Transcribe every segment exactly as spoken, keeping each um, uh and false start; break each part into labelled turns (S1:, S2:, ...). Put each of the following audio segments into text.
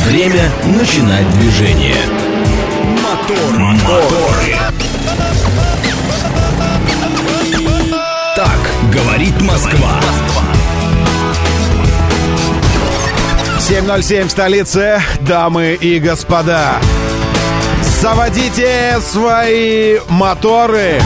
S1: Время начинать движение. Мотор, моторы. Так говорит Москва.
S2: семь ноль семь в столице, дамы и господа. Заводите свои моторы.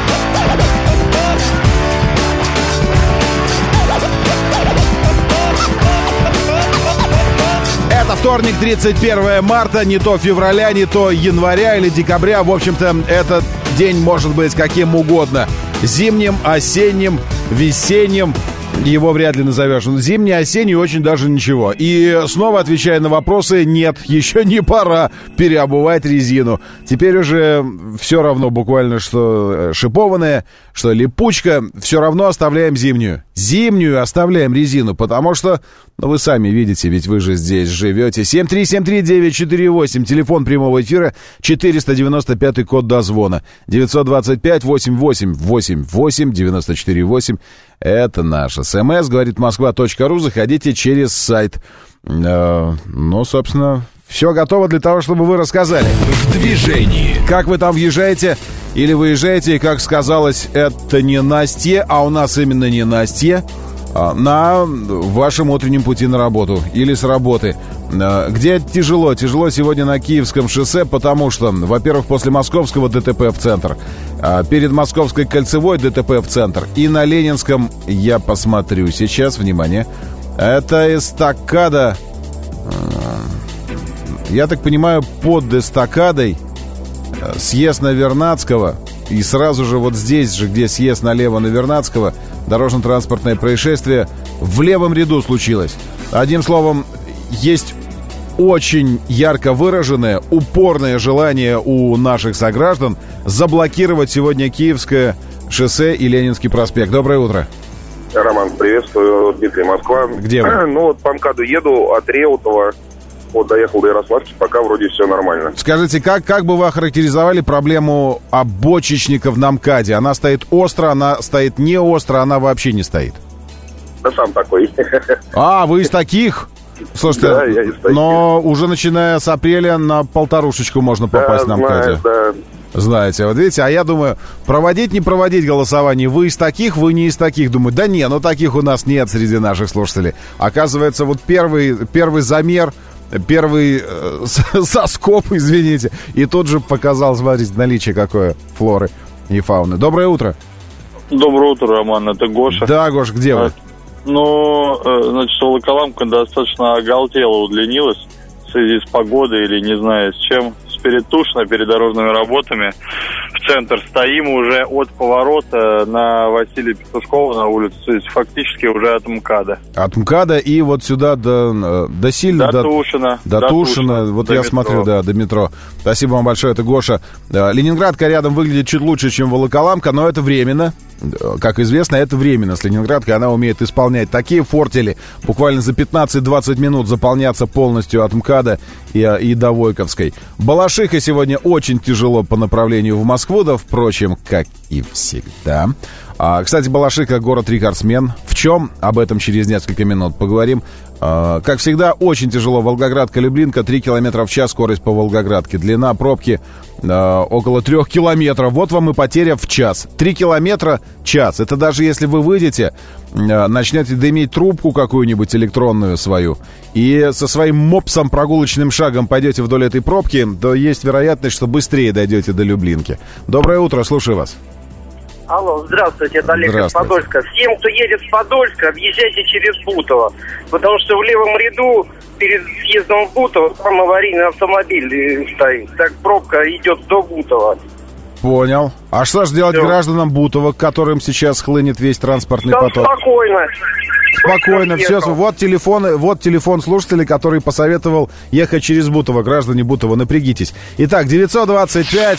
S2: Это вторник, тридцать первое марта, не то февраля, не то января или декабря. В общем-то, этот день может быть каким угодно. Зимним, осенним, весенним. Его вряд ли назовешь. Зимний, осенний, очень даже ничего. И снова отвечая на вопросы, нет, еще не пора переобувать резину. Теперь уже все равно буквально, что шипованная, что липучка, все равно оставляем зимнюю. Зимнюю оставляем резину, потому что, ну, вы сами видите, ведь вы же здесь живете. семь три семь три девять четыре восемь, телефон прямого эфира, четыреста девяносто пятый код дозвона, девятьсот двадцать пять восемьдесят восемь восемьдесят восемь девяносто четыре восемь. Это наш СМС, говорит москва.ру, заходите через сайт. Э, ну, собственно, все готово для того, чтобы вы рассказали.
S1: В движении.
S2: Как вы там въезжаете или выезжаете, и, как сказалось, это не Настя, а у нас именно не Настя, а на вашем утреннем пути на работу или с работы. Где тяжело? Тяжело сегодня на Киевском шоссе, потому что, во-первых, после Московского ДТП в центр, перед Московской кольцевой ДТП в центр, и на Ленинском, я посмотрю сейчас, внимание, это эстакада, я так понимаю, под эстакадой съезд на Вернадского, и сразу же вот здесь же, где съезд налево на Вернадского, дорожно-транспортное происшествие в левом ряду случилось. Одним словом, есть очень ярко выраженное, упорное желание у наших сограждан заблокировать сегодня Киевское шоссе и Ленинский проспект. Доброе утро.
S3: Роман, приветствую. Дмитрий, Москва.
S2: Где вы?
S3: Ну, вот по МКАДу еду от Реутова. Вот доехал до Ярославки, пока вроде все нормально.
S2: Скажите, как, как бы вы охарактеризовали проблему обочечников на МКАДе? Она стоит остро, она стоит не остро, она вообще не стоит?
S3: Да сам такой.
S2: А, вы из таких? Слушайте,
S3: да, я из таких.
S2: Но уже начиная с апреля на полторушечку можно попасть
S3: да,
S2: на МКАДе.
S3: Знаю, да.
S2: Знаете, вот видите, а я думаю, проводить, не проводить голосование, вы из таких, вы не из таких. Думаю, да не, ну таких у нас нет среди наших слушателей. Оказывается, вот первый, первый замер, первый э, соскоп, извините, и тут же показал, смотрите, наличие какое флоры и фауны. Доброе утро.
S4: Доброе утро, Роман, это Гоша.
S2: Да, Гош, где вы?
S4: Ну, значит, Волоколамка достаточно оголтела, удлинилась в связи с погодой или не знаю с чем. Перед Тушино, перед дорожными работами. В центр стоим уже от поворота на Василия Петушкова на улицу. То есть фактически уже от МКАДа.
S2: От МКАДа и вот сюда до, до сильно...
S4: До,
S2: до
S4: Тушино.
S2: До, до Тушино. Тушино. Вот
S4: до
S2: я
S4: метро.
S2: смотрю, да, до метро. Спасибо вам большое, это Гоша. Ленинградка рядом выглядит чуть лучше, чем Волоколамка, но это временно. Как известно, это временно с Ленинградкой. Она умеет исполнять такие фортели. Буквально за пятнадцать-двадцать минут заполняться полностью от МКАДа и, и до Войковской. Балашиха сегодня очень тяжело по направлению в Москву, да, впрочем, как и всегда. А, кстати, Балашиха — город-рекордсмен. В чем? Об этом через несколько минут поговорим. А, как всегда, очень тяжело. Волгоградка-Люблинка, три километра в час скорость по Волгоградке. Длина пробки а, около трех километров. Вот вам и потеря в час. три километра час. Это даже если вы выйдете, а, начнете дымить трубку какую-нибудь электронную свою и со своим мопсом прогулочным шагом пойдете вдоль этой пробки, то есть вероятность, что быстрее дойдете до Люблинки. Доброе утро, слушаю вас.
S5: Алло, здравствуйте, это Олег из Подольска. Всем, кто едет с Подольска, объезжайте через Бутово, потому что в левом ряду перед съездом в Бутово там аварийный автомобиль стоит. Так пробка идет до Бутова.
S2: Понял. А что же делать
S5: Все.
S2: гражданам Бутова, к которым сейчас хлынет весь транспортный
S5: Там
S2: поток?
S5: спокойно.
S2: Спокойно, все. Вот телефон, вот телефон слушателя, который посоветовал ехать через Бутово. Граждане Бутова, напрягитесь. Итак, девятьсот двадцать пять...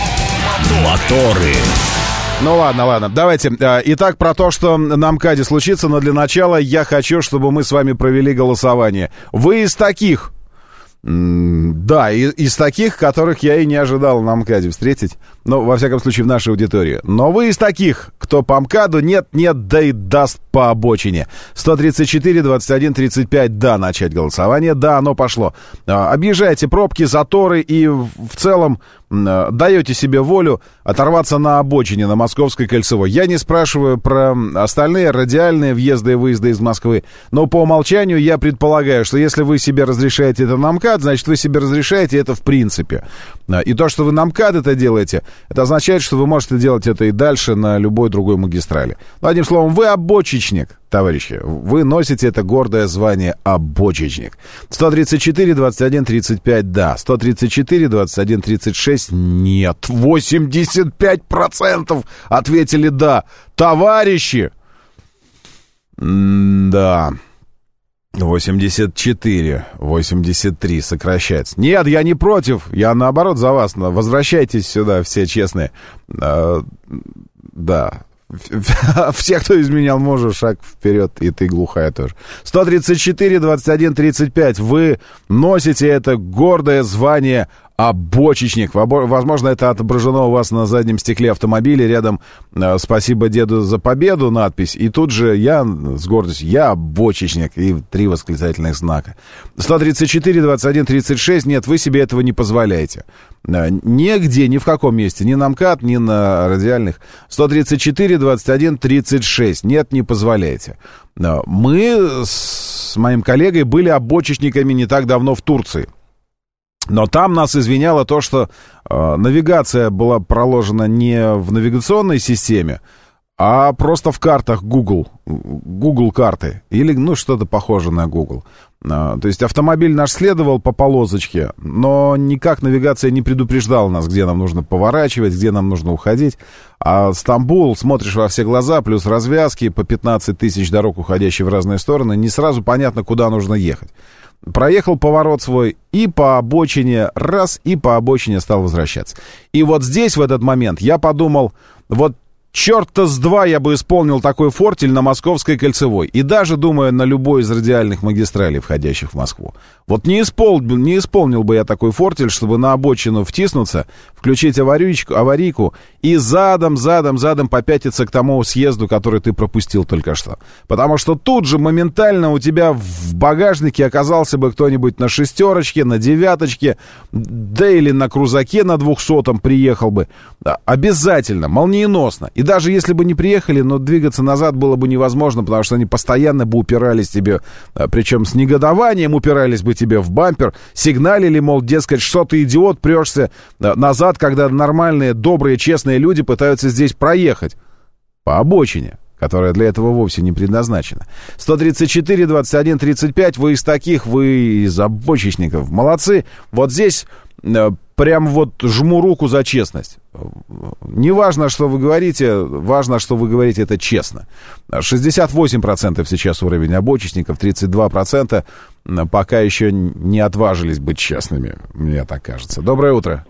S1: Моторы.
S2: Ну ладно, ладно, давайте. Итак, про то, что на МКАДе случится, но для начала я хочу, чтобы мы с вами провели голосование. Вы из таких, Да, и, из таких, которых я и не ожидал на МКАДе встретить. Ну, во всяком случае, в нашей аудитории. Но вы из таких, кто по МКАДу нет-нет, да и даст по обочине. сто тридцать четыре двадцать один тридцать пять, да, начать голосование. Да, оно пошло. Объезжайте пробки, заторы и в целом даете себе волю оторваться на обочине, на Московской кольцевой. Я не спрашиваю про остальные радиальные въезды и выезды из Москвы, но по умолчанию я предполагаю, что если вы себе разрешаете это на МКАД, значит, вы себе разрешаете это в принципе. И то, что вы на МКАД это делаете, это означает, что вы можете делать это и дальше на любой другой магистрали. Ну, одним словом, вы обочечник, товарищи. Вы носите это гордое звание обочечник. сто тридцать четыре двадцать один тридцать пять, да. сто тридцать четыре двадцать один тридцать шесть, нет. восемьдесят пять процентов ответили да. Товарищи! М-да. восемьдесят четыре, восемьдесят три сокращается. Нет, я не против. Я наоборот за вас. Возвращайтесь сюда, все честные. А, да. Все, кто изменял мужа, шаг вперед, и ты глухая тоже. сто тридцать четыре двадцать один тридцать пять. Вы носите это гордое звание обочечник. Возможно, это отображено у вас на заднем стекле автомобиля. Рядом «Спасибо деду за победу» надпись. И тут же я с гордостью «Я обочечник». И три восклицательных знака. сто тридцать четыре двадцать один тридцать шесть. Нет, вы себе этого не позволяете. Нигде, ни в каком месте. Ни на МКАД, ни на радиальных. сто тридцать четыре двадцать один тридцать шесть. Нет, не позволяете. Мы с моим коллегой были обочечниками не так давно в Турции. Но там нас извиняло то, что э, навигация была проложена не в навигационной системе, а просто в картах Google, Google карты, или ну что-то похожее на Google. Э, то есть автомобиль наш следовал по полосочке, но никак навигация не предупреждала нас, где нам нужно поворачивать, где нам нужно уходить. А Стамбул, смотришь во все глаза, плюс развязки по пятнадцать тысяч дорог, уходящие в разные стороны, не сразу понятно, куда нужно ехать. Проехал поворот свой и по обочине, раз, и по обочине стал возвращаться. И вот здесь, в этот момент, я подумал, вот черта с два я бы исполнил такой фортель на Московской кольцевой. И даже, думаю, на любой из радиальных магистралей, входящих в Москву. Вот не исполнил, не исполнил бы я такой фортель, чтобы на обочину втиснуться, включить аварийку, аварийку и задом, задом, задом попятиться к тому съезду, который ты пропустил только что. Потому что тут же моментально у тебя в багажнике оказался бы кто-нибудь на шестерочке, на девяточке, да или на крузаке на двухсотом приехал бы. Обязательно, молниеносно. И даже если бы не приехали, но двигаться назад было бы невозможно, потому что они постоянно бы упирались тебе, причем с негодованием упирались бы тебе в бампер, сигналили, мол, дескать, что ты, идиот, прешься назад, когда нормальные, добрые, честные люди пытаются здесь проехать по обочине, которая для этого вовсе не предназначена. сто тридцать четыре двадцать один тридцать пять, вы из таких, вы из обочечников. Молодцы. Вот здесь прям вот жму руку за честность. Не важно, что вы говорите, важно, что вы говорите это честно. шестьдесят восемь процентов сейчас уровень обочечников, тридцать два процента пока еще не отважились быть честными, мне так кажется. Доброе утро.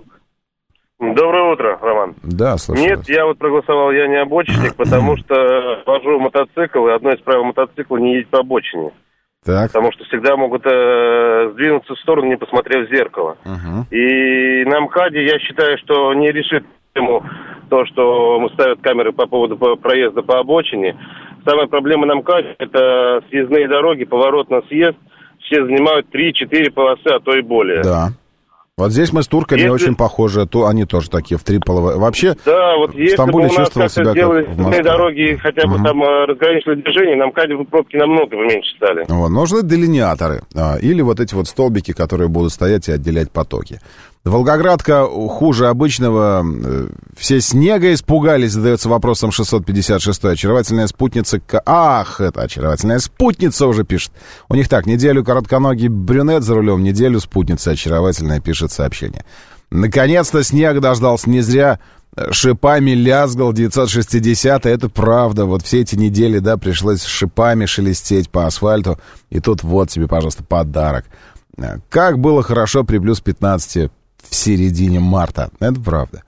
S6: Доброе утро, Роман.
S2: Да, слушаю.
S6: Нет,
S2: вас.
S6: я вот проголосовал, я не обочечник, потому что вожу мотоцикл, и одно из правил мотоцикла не ездить по обочине.
S2: Так.
S6: Потому что всегда могут э, сдвинуться в сторону, не посмотрев в зеркало.
S2: Uh-huh.
S6: И на МКАДе я считаю, что не решит ему то, что ставят камеры по поводу проезда по обочине. Самая проблема на МКАДе — это съездные дороги, поворот на съезд. Все занимают три-четыре полосы, а то и более.
S2: Да. Вот здесь мы с турками если... очень похожи, то они тоже такие в три половины. Вообще,
S6: да, вот
S2: в Стамбуле
S6: если бы у нас
S2: чувствовал себя
S6: сделали
S2: как в Москве.
S6: Дороги, хотя бы угу. там разграничили движение, на МКАДе пробки намного меньше стали.
S2: Вот, нужны делиниаторы, а, или вот эти вот столбики, которые будут стоять и отделять потоки. Волгоградка хуже обычного. Все снега испугались, задается вопросом шестьсот пятьдесят шестой. Очаровательная спутница... Ах, это очаровательная спутница уже пишет. У них так, неделю коротконогий брюнет за рулем, неделю спутница очаровательная, пишет сообщение. Наконец-то снег дождался, не зря шипами лязгал девятьсот шестидесятый, это правда. Вот все эти недели, да, пришлось шипами шелестеть по асфальту. И тут вот тебе, пожалуйста, подарок. Как было хорошо при плюс пятнадцати в середине марта. Это правда.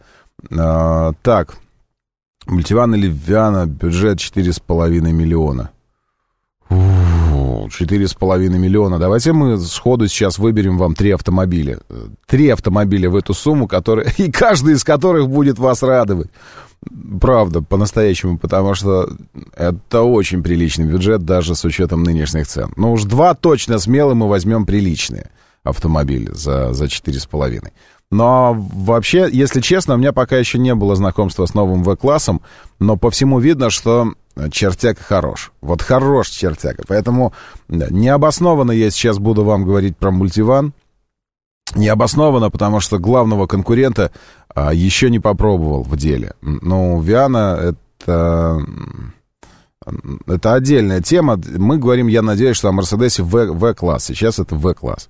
S2: А, так. Мультиван или Виана, бюджет четыре с половиной миллиона. У-у-у. Ну, четыре с половиной миллиона. Давайте мы сходу сейчас выберем вам три автомобиля. Три автомобиля в эту сумму, которые, и каждый из которых будет вас радовать. Правда, по-настоящему, потому что это очень приличный бюджет, даже с учетом нынешних цен. Но уж два точно смело мы возьмем приличные автомобили за, за четыре с половиной. Но вообще, если честно, у меня пока еще не было знакомства с новым В-классом, но по всему видно, что чертяка хорош. Вот хорош чертяка. Поэтому да, необоснованно я сейчас буду вам говорить про мультиван. Необоснованно, потому что главного конкурента а, еще не попробовал в деле. Ну, Виана это, это отдельная тема. Мы говорим, я надеюсь, что о Мерседесе в, В-класс. Сейчас это В-класс.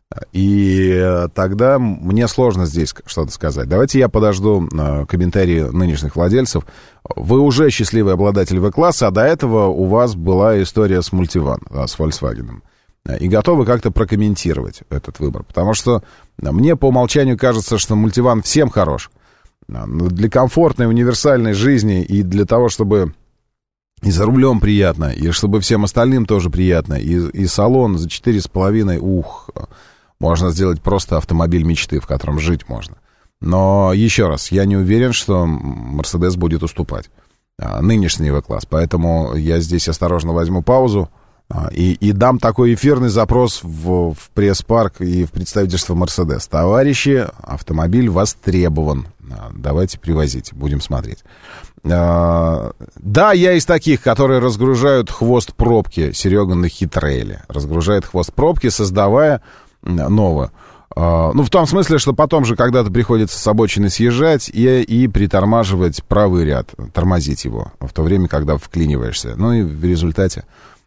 S2: И тогда мне сложно здесь что-то сказать. Давайте я подожду комментарии нынешних владельцев. Вы уже счастливый обладатель В-класса, а до этого у вас была история с мультиван, с Volkswagen. И готовы как-то прокомментировать этот выбор. Потому что мне по умолчанию кажется, что мультиван всем хорош. Для комфортной, универсальной жизни и для того, чтобы и за рулем приятно, и чтобы всем остальным тоже приятно. И, и салон за четыре с половиной, ух, можно сделать просто автомобиль мечты, в котором жить можно. Но еще раз, я не уверен, что Мерседес будет уступать нынешний В-класс. Поэтому я здесь осторожно возьму паузу. И, и дам такой эфирный запрос в, в пресс-парк и в представительство Мерседес. Товарищи, автомобиль востребован. Давайте привозите, будем смотреть. Да, я из таких, которые разгружают хвост пробки. Серега на хитрейле. Разгружает хвост пробки, создавая новое. Ну, в том смысле, что потом же когда-то приходится с обочины съезжать и, и притормаживать правый ряд, тормозить его, в то время, когда вклиниваешься. Ну и в результате...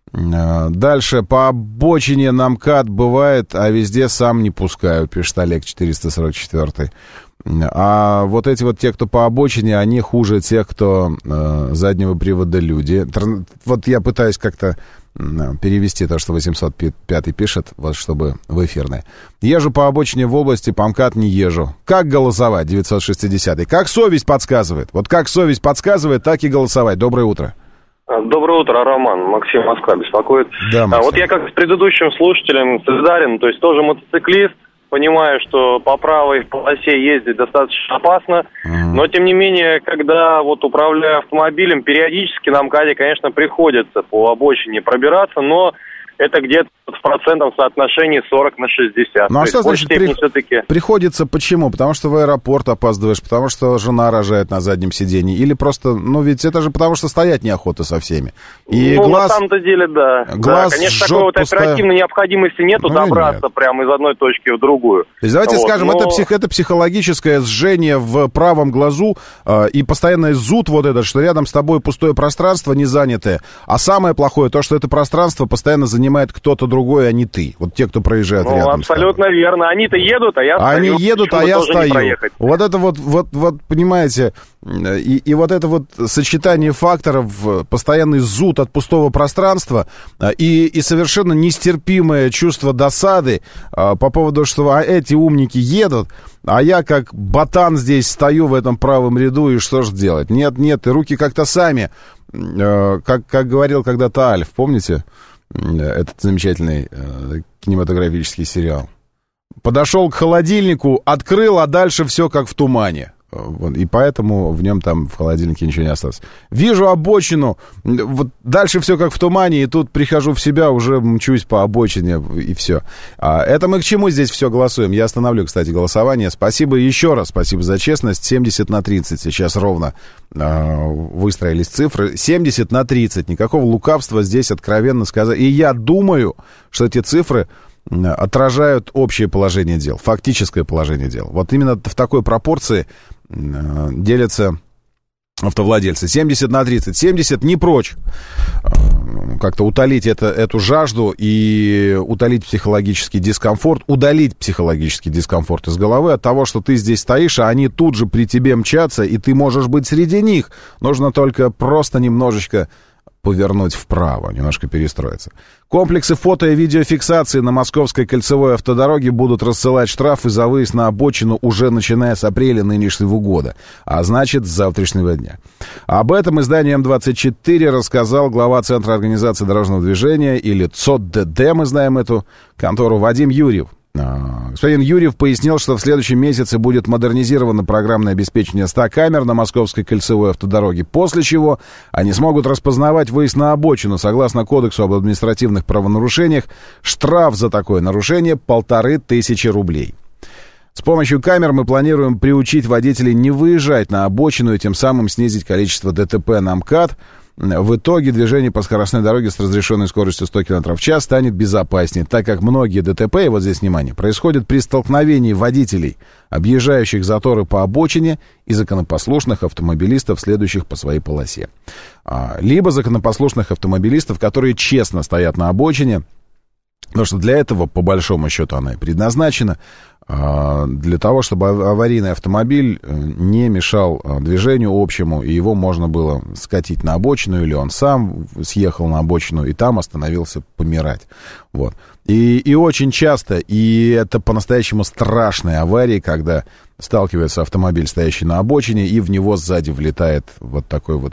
S2: Дальше, по обочине на МКАД бывает, а везде сам не пускаю, пишет Олег четыреста сорок четыре. А вот эти вот те, кто по обочине, они хуже тех, кто э, заднего привода люди. Вот я пытаюсь как-то э, перевести то, что восемьсот пятый пишет, вот чтобы в эфирное. Езжу по обочине в области, по МКАД не езжу. Как голосовать, девятьсот шестидесятый? Как совесть подсказывает. Вот как совесть подсказывает, так и голосовать. Доброе утро.
S6: Доброе утро, Роман. Максим, Москва беспокоит.
S2: Да,
S6: а вот я как с предыдущим слушателем солидарен, то есть тоже мотоциклист, понимаю, что по правой полосе ездить достаточно опасно, uh-huh. но тем не менее, когда вот управляю автомобилем, периодически на МКАДе, конечно, приходится по обочине пробираться, но это где-то в процентном соотношении сорок на шестьдесят.
S2: Ну а что значит при... все-таки... приходится? Почему? Потому что в аэропорт опаздываешь, потому что жена рожает на заднем сидении, или просто, ну ведь это же потому что стоять неохота со всеми. И
S6: ну
S2: глаз...
S6: на самом-то деле, да.
S2: Глаз
S6: да конечно, такой вот
S2: пустая...
S6: оперативной необходимости нету, ну, добраться нет. прямо из одной точки в другую.
S2: То есть давайте вот, скажем,
S6: но...
S2: это, псих... это психологическое сжение в правом глазу э, и постоянный зуд вот этот, что рядом с тобой пустое пространство не занятое. А самое плохое то, что это пространство постоянно занимает кто-то другой, а не ты. Вот те, кто проезжает
S6: ну,
S2: рядом.
S6: Абсолютно верно. Они-то едут, а я стою.
S2: Они едут, а я стою. Вот это вот, вот, вот, понимаете, и, и вот это вот сочетание факторов, постоянный зуд от пустого пространства и, и совершенно нестерпимое чувство досады по поводу, что а, эти умники едут, а я как ботан здесь стою в этом правом ряду, и что же делать? Нет, нет, и руки как-то сами, как, как говорил когда-то Альф, помните? Этот замечательный э, кинематографический сериал. Подошел к холодильнику, открыл, а дальше все как в тумане. Вот, и поэтому в нем там в холодильнике ничего не осталось. Вижу обочину, вот дальше все как в тумане, и тут прихожу в себя, уже мчусь по обочине, и все. А это мы к чему здесь все голосуем? Я остановлю, кстати, голосование. Спасибо еще раз, спасибо за честность. семьдесят на тридцать сейчас ровно э, выстроились цифры. семьдесят на тридцать. Никакого лукавства здесь откровенно сказать. И я думаю, что эти цифры отражают общее положение дел, фактическое положение дел. Вот именно в такой пропорции э, делятся автовладельцы. семьдесят на тридцать. семьдесят не прочь э, как-то утолить это, эту жажду и утолить психологический дискомфорт, удалить психологический дискомфорт из головы от того, что ты здесь стоишь, а они тут же при тебе мчатся, и ты можешь быть среди них. Нужно только просто немножечко повернуть вправо, немножко перестроиться. Комплексы фото- и видеофиксации на Московской кольцевой автодороге будут рассылать штрафы за выезд на обочину уже начиная с апреля нынешнего года, а значит, с завтрашнего дня. Об этом изданию эм двадцать четыре рассказал глава Центра организации дорожного движения, или ЦОДД, мы знаем эту контору, Вадим Юрьев. Господин Юрьев пояснил, что в следующем месяце будет модернизировано программное обеспечение ста камер на Московской кольцевой автодороге, после чего они смогут распознавать выезд на обочину. Согласно Кодексу об административных правонарушениях, штраф за такое нарушение полторы тысячи рублей. С помощью камер мы планируем приучить водителей не выезжать на обочину и тем самым снизить количество ДТП на МКАД. В итоге движение по скоростной дороге с разрешенной скоростью сто километров в час станет безопаснее, так как многие ДТП, и вот здесь внимание, происходят при столкновении водителей, объезжающих заторы по обочине, и законопослушных автомобилистов, следующих по своей полосе. Либо законопослушных автомобилистов, которые честно стоят на обочине, потому что для этого, по большому счету, она и предназначена, для того, чтобы аварийный автомобиль не мешал движению общему, и его можно было скатить на обочину, или он сам съехал на обочину и там остановился помирать. Вот. И, и очень часто, и это по-настоящему страшные аварии, когда сталкивается автомобиль, стоящий на обочине, и в него сзади влетает вот такой вот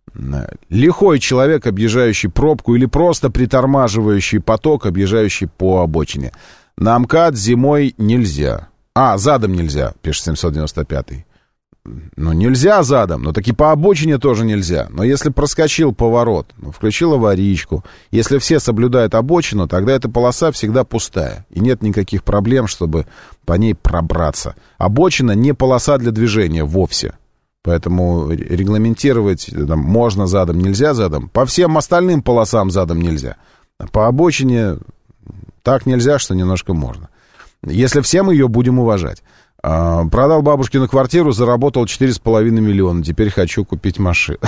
S2: лихой человек, объезжающий пробку, или просто притормаживающий поток, объезжающий по обочине. На МКАД зимой нельзя. А, задом нельзя, пишет семьсот девяносто пятый. Ну, нельзя задом, но таки по обочине тоже нельзя. Но если проскочил поворот, ну, включил аварийку, если все соблюдают обочину, тогда эта полоса всегда пустая. И нет никаких проблем, чтобы по ней пробраться. Обочина не полоса для движения вовсе. Поэтому регламентировать там, можно задом, нельзя задом. По всем остальным полосам задом нельзя. А по обочине так нельзя, что немножко можно. Если все мы ее будем уважать. А, продал бабушкину квартиру, заработал четыре с половиной миллиона. Теперь хочу купить машину.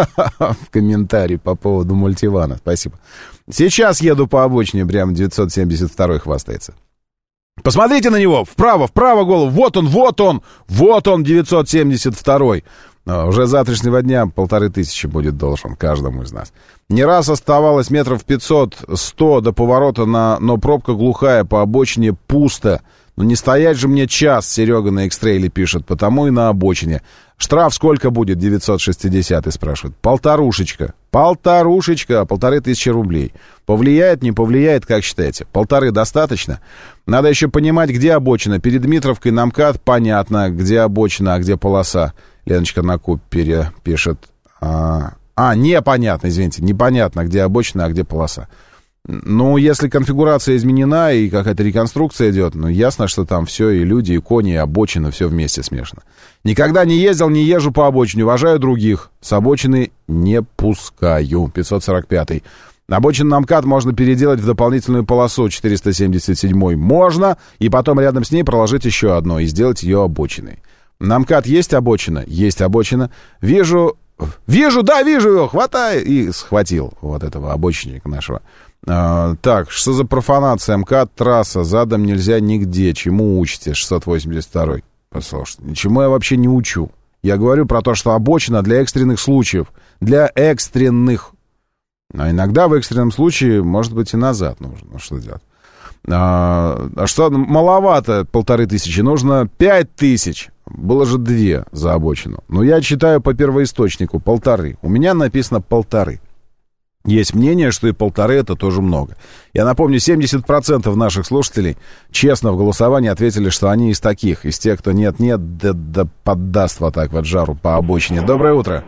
S2: В комментарии по поводу мультивана. Спасибо. Сейчас еду по обочине, прям девятьсот семьдесят второй хвастается. Посмотрите на него, вправо, вправо голову, вот он, вот он, вот он, девятьсот семьдесят второй. Уже завтрашнего дня полторы тысячи будет должен каждому из нас. Не раз оставалось метров пятьсот-сто до поворота, на, но пробка глухая, по обочине пусто. Ну не стоять же мне час, Серега на X-Trail пишет, потому и на обочине. Штраф сколько будет, девятьсот шестьдесят, спрашивает. Полторушечка. Полторушечка, полторы тысячи рублей. Повлияет, не повлияет, как считаете? Полторы достаточно? Надо еще понимать, где обочина. Перед Дмитровкой на МКАД понятно, где обочина, а где полоса. Леночка на Купере пишет. А, а, непонятно, извините, непонятно, где обочина, а где полоса. Ну, если конфигурация изменена и какая-то реконструкция идет, ну, ясно, что там все, и люди, и кони, и обочина, все вместе смешано. Никогда не ездил, не езжу по обочине, уважаю других. С обочины не пускаю. пятьсот сорок пятый. Обочину на МКАД можно переделать в дополнительную полосу, четыреста семьдесят седьмой. Можно, и потом рядом с ней проложить еще одно и сделать ее обочиной. На МКАД есть обочина? Есть обочина. Вижу, вижу, да, вижу его, хватай. И схватил вот этого обочинника нашего. А, так, что за профанация? МКАД, трасса, задом нельзя нигде. Чему учите? шестьсот восемьдесят второй. Послушайте, ничему я вообще не учу. Я говорю про то, что обочина для экстренных случаев. Для экстренных. А иногда в экстренном случае, может быть, и назад нужно. Ну, что делать? А, а что, маловато полторы тысячи, нужно пять тысяч. Было же две за обочину. Но я читаю по первоисточнику полторы. У меня написано полторы. Есть мнение, что и полторы это тоже много. Я напомню, семьдесят процентов наших слушателей честно в голосовании ответили, что они из таких, из тех, кто нет-нет, да, да поддаст вот так вот жару по обочине. Доброе утро.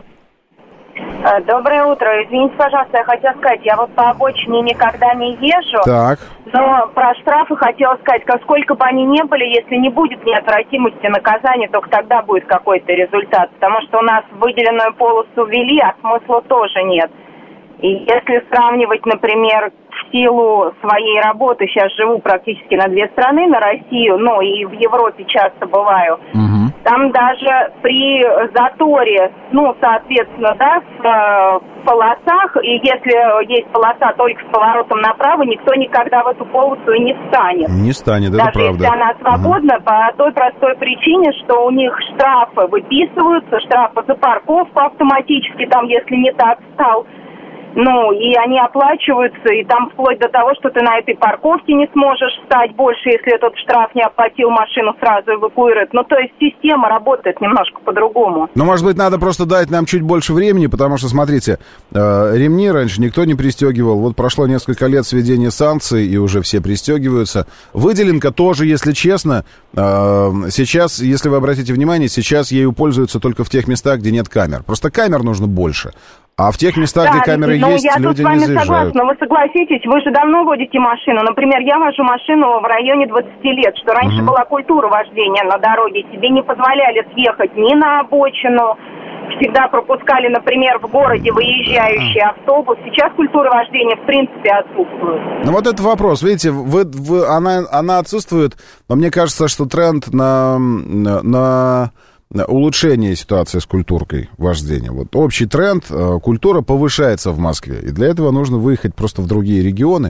S7: Доброе утро. Извините, пожалуйста, я хотела сказать, я вот по обочине никогда не езжу.
S2: Так.
S7: Но про штрафы хотела сказать, как сколько бы они ни были, если не будет неотвратимости наказания, только тогда будет какой-то результат. Потому что у нас выделенную полосу ввели, а смысла тоже нет. И если сравнивать, например, в силу своей работы, сейчас живу практически на две страны, на Россию, но и в Европе часто бываю, угу. Там даже при заторе, ну, соответственно, да, в э, полосах, и если есть полоса только с поворотом направо, никто никогда в эту полосу и не встанет.
S2: Не станет, это
S7: даже
S2: правда.
S7: Даже если она свободна, угу. По той простой причине, что у них штрафы выписываются, штрафы за парковку автоматически, там, если не так встал. Ну, и они оплачиваются, и там вплоть до того, что ты на этой парковке не сможешь встать больше, если этот штраф не оплатил, машину сразу эвакуируют. Ну, то есть система работает немножко по-другому.
S2: Ну, может быть, надо просто дать нам чуть больше времени, потому что, смотрите, э, ремни раньше никто не пристегивал. Вот прошло несколько лет с введения санкций, и уже все пристегиваются. Выделенка тоже, если честно, э, сейчас, если вы обратите внимание, сейчас ею пользуются только в тех местах, где нет камер. Просто камер нужно больше. А в тех местах,
S7: да,
S2: где камеры
S7: ну,
S2: есть, люди не заезжают. Я тут с вами согласна,
S7: но вы согласитесь, вы же давно водите машину. Например, я вожу машину в районе двадцати лет, что раньше uh-huh. была культура вождения на дороге. Тебе не позволяли съехать ни на обочину, всегда пропускали, например, в городе выезжающий автобус. Сейчас культура вождения в принципе отсутствует.
S2: Ну вот этот вопрос, видите, вы, вы, она, она отсутствует, но мне кажется, что тренд на... на, на... улучшение ситуации с культурой вождения. Вот общий тренд, культура повышается в Москве. И для этого нужно выехать просто в другие регионы.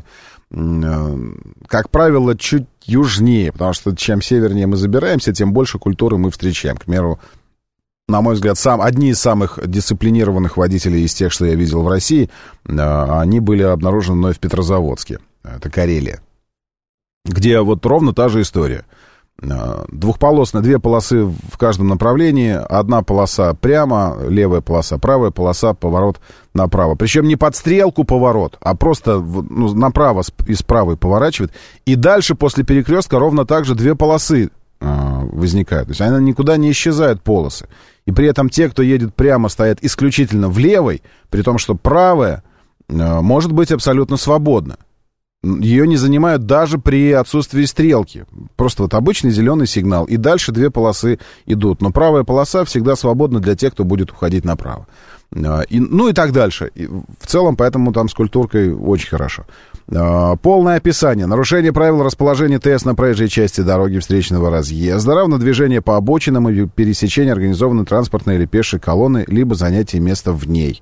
S2: Как правило, чуть южнее, потому что чем севернее мы забираемся, тем больше культуры мы встречаем. К примеру, на мой взгляд, сам, одни из самых дисциплинированных водителей из тех, что я видел в России, они были обнаружены мной в Петрозаводске. Это Карелия. Где вот ровно та же история. Двухполосная, две полосы в каждом направлении, одна полоса прямо, левая полоса, правая полоса, поворот направо. Причем не под стрелку поворот, а просто ну, направо и справа поворачивает. И дальше после перекрестка ровно так же две полосы э, возникают. То есть они никуда не исчезают, полосы. И при этом те, кто едет прямо, стоят исключительно в левой, при том, что правая э, может быть абсолютно свободна. Ее не занимают даже при отсутствии стрелки. Просто вот обычный зеленый сигнал. И дальше две полосы идут. Но правая полоса всегда свободна для тех, кто будет уходить направо. И, ну и так дальше. И в целом, поэтому там с культуркой очень хорошо. Полное описание. Нарушение правил расположения ТС на проезжей части дороги встречного разъезда, равнодвижение по обочинам и пересечение организованной транспортной или пешей колонны, либо занятие места в ней.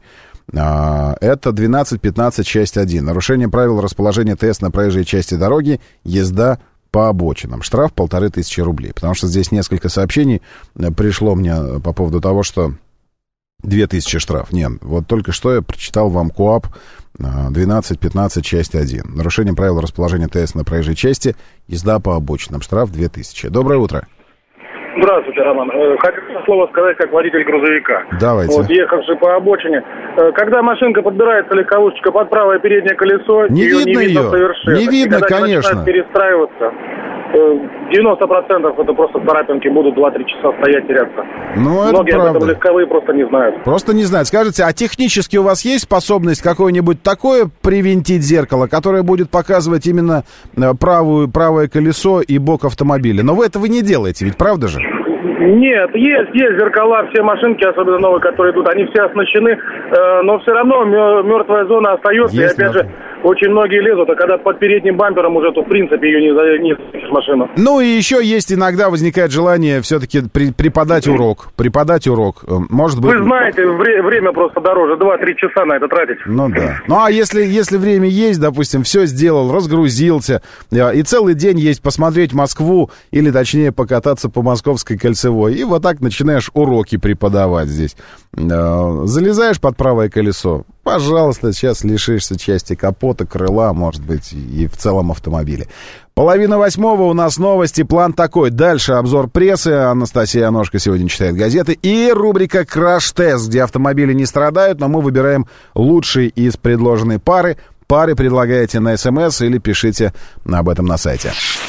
S2: Это двенадцать пятнадцать, часть один. Нарушение правил расположения ТС на проезжей части дороги, езда по обочинам. Штраф полторы тысячи рублей. Потому что здесь несколько сообщений пришло мне по поводу того, что две тысячи штраф. Нет, вот только что я прочитал вам КоАП двенадцать пятнадцать, часть один. Нарушение правил расположения ТС на проезжей части, езда по обочинам. Штраф две тысячи. Доброе утро.
S8: Здравствуйте, Роман. Хочу слово сказать как водитель грузовика.
S2: Давайте.
S8: Вот, ехавший по обочине. Когда машинка подбирается, легковушечка под правое переднее колесо,
S2: не
S8: ее
S2: видно
S8: не видно
S2: ее.
S8: совершенно.
S2: Не видно,
S8: и когда
S2: конечно.
S8: начинает перестраиваться, девяносто процентов это просто царапинки будут два-три часа стоять, теряться.
S2: Ну, это
S8: Многие
S2: правда.
S8: об этом легковые просто не знают.
S2: Просто не знают. Скажите, а технически у вас есть способность какое-нибудь такое привинтить зеркало, которое будет показывать именно правую, правое колесо и бок автомобиля? Но вы этого не делаете, ведь правда же?
S8: Нет, есть, есть зеркала, все машинки, особенно новые, которые идут, они все оснащены, э, но все равно мертвая зона остается,
S2: есть,
S8: и опять
S2: да.
S8: же, очень многие лезут, а когда под передним бампером уже, то в принципе ее не заедешь машину.
S2: Ну и еще есть иногда возникает желание все-таки при, преподать урок, преподать урок, может быть...
S8: Вы знаете, вре- время просто дороже, два-три часа на это тратить.
S2: Ну да. Ну а если, если время есть, допустим, все сделал, разгрузился, и целый день есть посмотреть Москву, или точнее покататься по Московской кольцевой, и вот так начинаешь уроки преподавать здесь. Залезаешь под правое колесо, пожалуйста, сейчас лишишься части капота, крыла, может быть, и в целом автомобиля. Половина восьмого у нас новости, план такой. Дальше обзор прессы, Анастасия Аношко сегодня читает газеты. И рубрика «Краш-тест», где автомобили не страдают, но мы выбираем лучшие из предложенной пары. Пары предлагаете на СМС или пишите об этом на сайте.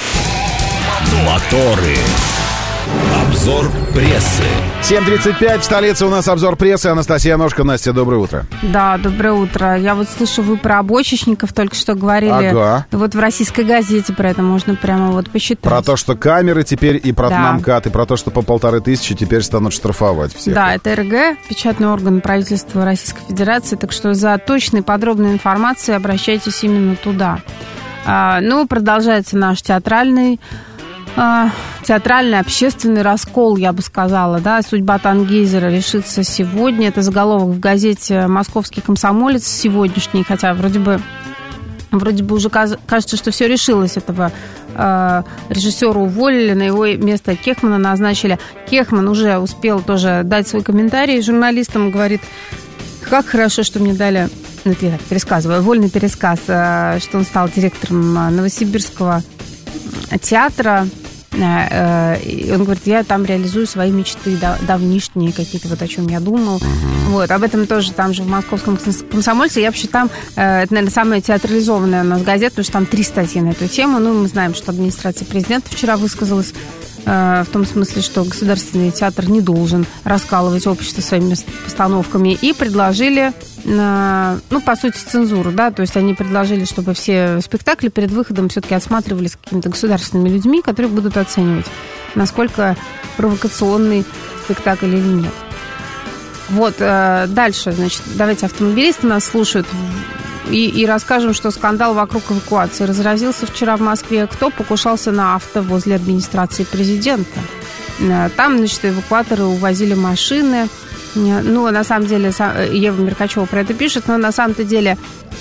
S1: Моторы. Обзор прессы.
S2: семь тридцать пять, в столице у нас обзор прессы. Анастасия Аношко. Настя, доброе утро.
S9: Да, доброе утро. Я вот слышу, вы про обочечников только что говорили.
S2: Ага.
S9: Вот в «Российской газете» про это можно прямо вот посчитать.
S2: Про то, что камеры теперь и про
S9: да.
S2: МКАД, и про то, что по полторы тысячи теперь станут штрафовать всех.
S9: Да, это РГ, печатный орган правительства Российской Федерации. Так что за точной подробной информацией обращайтесь именно туда. А, ну, продолжается наш театральный... театральный общественный раскол, я бы сказала, да, судьба Тангейзера решится сегодня. Это заголовок в газете «Московский комсомолец» сегодняшний, хотя вроде бы, вроде бы уже кажется, что все решилось. Этого э, режиссера уволили, на его место Кехмана назначили. Кехман уже успел тоже дать свой комментарий журналистам, говорит: как хорошо, что мне дали ну, это я так пересказываю, вольный пересказ, что он стал директором Новосибирского театра. И он говорит, я там реализую свои мечты давнишние какие-то, вот о чем я думал. Uh-huh. Вот, об этом тоже там же в Московском комсомольце. Я вообще там, это, наверное, самая театрализованная у нас газета, потому что там три статьи на эту тему. Ну, мы знаем, что администрация президента вчера высказалась в том смысле, что государственный театр не должен раскалывать общество своими постановками. И предложили, ну, по сути, цензуру, да, то есть они предложили, чтобы все спектакли перед выходом все-таки осматривались какими-то государственными людьми, которые будут оценивать, насколько провокационный спектакль или нет. Вот, дальше, значит, давайте автомобилисты нас слушают. И, и расскажем, что скандал вокруг эвакуации разразился вчера в Москве. Кто покушался на авто возле администрации президента? Там, значит, эвакуаторы увозили машины. Ну, на самом деле, Ева Меркачева про это пишет, но на самом-то деле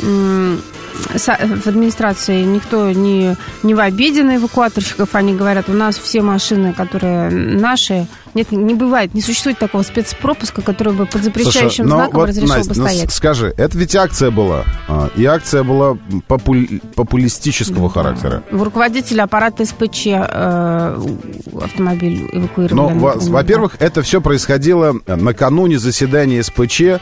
S9: в администрации никто не, не в обиде на эвакуаторщиков. Они говорят, у нас все машины, которые наши. Нет, не бывает, не существует такого спецпропуска, который бы под запрещающим Слушай, знаком вот, разрешил Настя, бы стоять. Ну,
S2: скажи, это ведь акция была, и акция была попули- популистического да. характера.
S9: В руководителе аппарата СПЧ э, автомобиль эвакуировали.
S2: Ну, во-первых, это все происходило накануне заседания СПЧ э,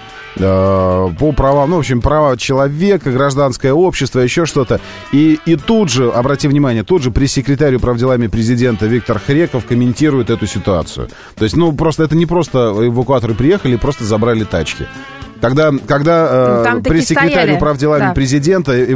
S2: по правам, ну, в общем, права человека, гражданское общество, еще что-то. И, и тут же, обрати внимание, тут же пресс-секретарь управделами президента Виктор Хреков комментирует эту ситуацию. То есть, ну, просто это не просто эвакуаторы приехали и просто забрали тачки. Когда, когда э, пресс-секретарь управделами да. президента э, э,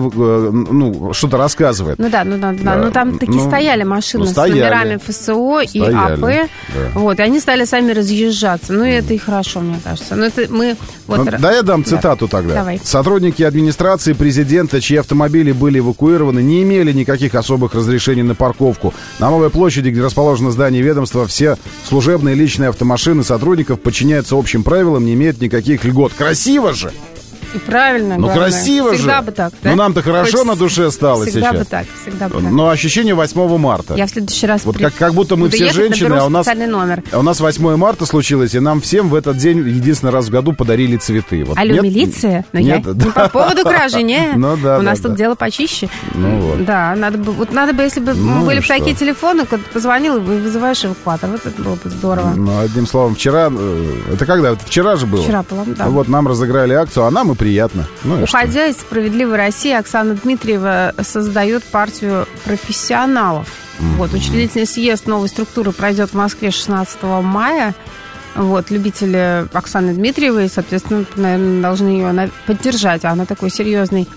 S2: ну, что-то рассказывает.
S9: Ну да, ну да, да. Ну там таки ну, стояли машины ну, стояли. с номерами ФСО и стояли. АП. Да. Вот, и они стали сами разъезжаться. Ну, и это и хорошо, мне кажется. Но это мы... Вот...
S2: Ну, да, я дам цитату да. тогда.
S9: Давай.
S2: Сотрудники администрации президента, чьи автомобили были эвакуированы, не имели никаких особых разрешений на парковку. На Новой площади, где расположено здание ведомства, все служебные личные автомашины сотрудников подчиняются общим правилам, не имеют никаких льгот. Красиво же!
S9: И правильно,
S2: Ну,
S9: главное.
S2: красиво
S9: всегда
S2: же.
S9: Всегда бы так, да?
S2: Ну, нам-то хорошо Хоть на душе стало
S9: всегда
S2: сейчас.
S9: Всегда бы так, всегда бы так.
S2: Но ощущение восьмого марта.
S9: Я в следующий раз...
S2: Вот
S9: при...
S2: как, как будто мы
S9: Буду
S2: все
S9: ехать,
S2: женщины, а у нас...
S9: номер.
S2: А у нас восьмое марта случилось, и нам всем в этот день единственный раз в году подарили цветы. Вот
S9: Алло,
S2: нет?
S9: милиция? Ну,
S2: нет,
S9: я
S2: да.
S9: не по поводу кражи, не.
S2: Ну, да,
S9: у нас
S2: да,
S9: тут
S2: да.
S9: дело почище.
S2: Ну, вот.
S9: Да, надо бы, вот надо бы, если бы
S2: ну,
S9: были бы
S2: что?
S9: такие телефоны, когда ты позвонил и вызываешь эвакуатор, вот это было бы здорово.
S2: Ну, одним словом, вчера... Это когда? Это вчера же было?
S9: Вчера было, да.
S2: Вот нам разыграли акцию, а нам и приятно. Ну, и
S9: Уходя из «Справедливой России», Оксана Дмитриева создает партию профессионалов. Mm-hmm. Вот, учредительный съезд новой структуры пройдет в Москве шестнадцатого мая. Вот, любители Оксаны Дмитриевой, соответственно, наверное, должны ее поддержать. Она такой серьезный,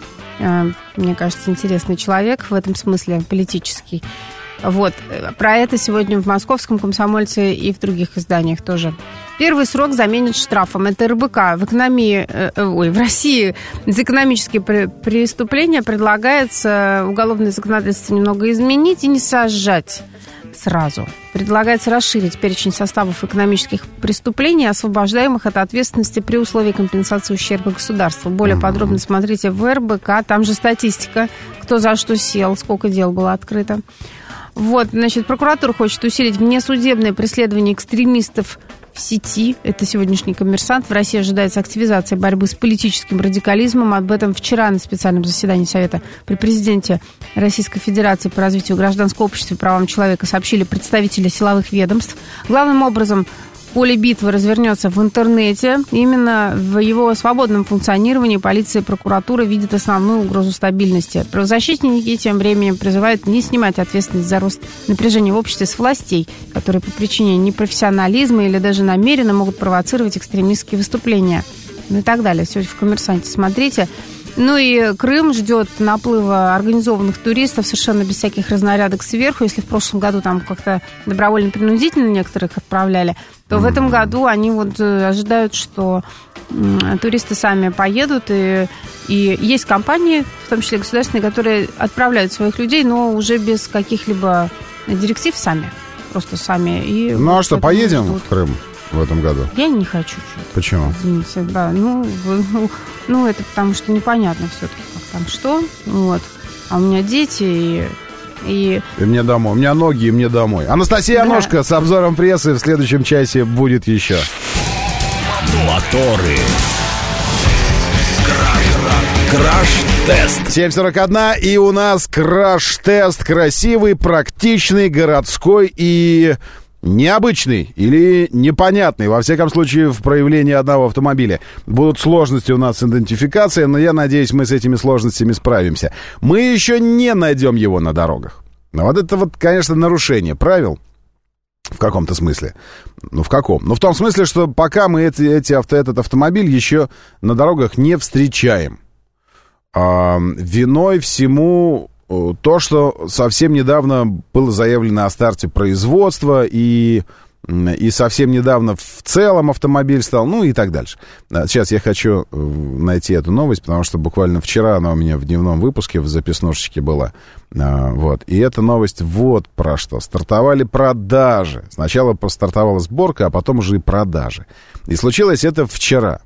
S9: мне кажется, интересный человек в этом смысле, политический. Вот, про это сегодня в Московском комсомольце и в других изданиях тоже. Первый срок заменят штрафом. Это РБК. В экономии, э, ой, в России за экономические преступления предлагается уголовное законодательство немного изменить и не сажать сразу. Предлагается расширить перечень составов экономических преступлений, освобождаемых от ответственности при условии компенсации ущерба государству. Более mm-hmm. подробно смотрите в РБК. Там же статистика, кто за что сел, сколько дел было открыто. Вот, значит, прокуратура хочет усилить внесудебное преследование экстремистов в сети. Это сегодняшний «Коммерсант». В России ожидается активизация борьбы с политическим радикализмом. Об этом вчера на специальном заседании Совета при президенте Российской Федерации по развитию гражданского общества и правам человека сообщили представители силовых ведомств. Главным образом, поле битвы развернется в интернете. Именно в его свободном функционировании полиция и прокуратура видят основную угрозу стабильности. Правозащитники тем временем призывают не снимать ответственность за рост напряжения в обществе с властей, которые по причине непрофессионализма или даже намеренно могут провоцировать экстремистские выступления. Ну и так далее. Сегодня в «Коммерсанте» смотрите. Ну и Крым ждет наплыва организованных туристов совершенно без всяких разнарядок сверху. Если в прошлом году там как-то добровольно-принудительно некоторых отправляли, то mm-hmm. в этом году они вот ожидают, что туристы сами поедут. И, и есть компании, в том числе государственные, которые отправляют своих людей, но уже без каких-либо директив сами. Просто сами. И
S2: ну
S9: вот
S2: а что, поедем ждут. В Крым в этом году?
S9: Я не хочу что-то.
S2: Почему?
S9: Извините, да. Ну, ну, ну, это потому что непонятно все-таки, как там что. Вот. А у меня дети и... И...
S2: и мне домой. У меня ноги, и мне домой. Анастасия да. Аношка с обзором прессы в следующем часе будет еще.
S1: Моторы. Гранд Краш-тест.
S2: семь сорок один, и у нас краш-тест. Красивый, практичный, городской и необычный или непонятный. Во всяком случае, в проявлении одного автомобиля. Будут сложности у нас с идентификацией, но я надеюсь, мы с этими сложностями справимся. Мы еще не найдем его на дорогах. Но вот это вот, конечно, нарушение правил. В каком-то смысле. Ну, в каком? Ну, в том смысле, что пока мы эти, эти авто, этот автомобиль еще на дорогах не встречаем. А, виной всему то, что совсем недавно было заявлено о старте производства, и, и совсем недавно в целом автомобиль стал, ну и так дальше. Сейчас я хочу найти эту новость, потому что буквально вчера она у меня в дневном выпуске в записнушечке была. Вот. И эта новость вот про что. Стартовали продажи. Сначала стартовала сборка, а потом уже и продажи. И случилось это вчера.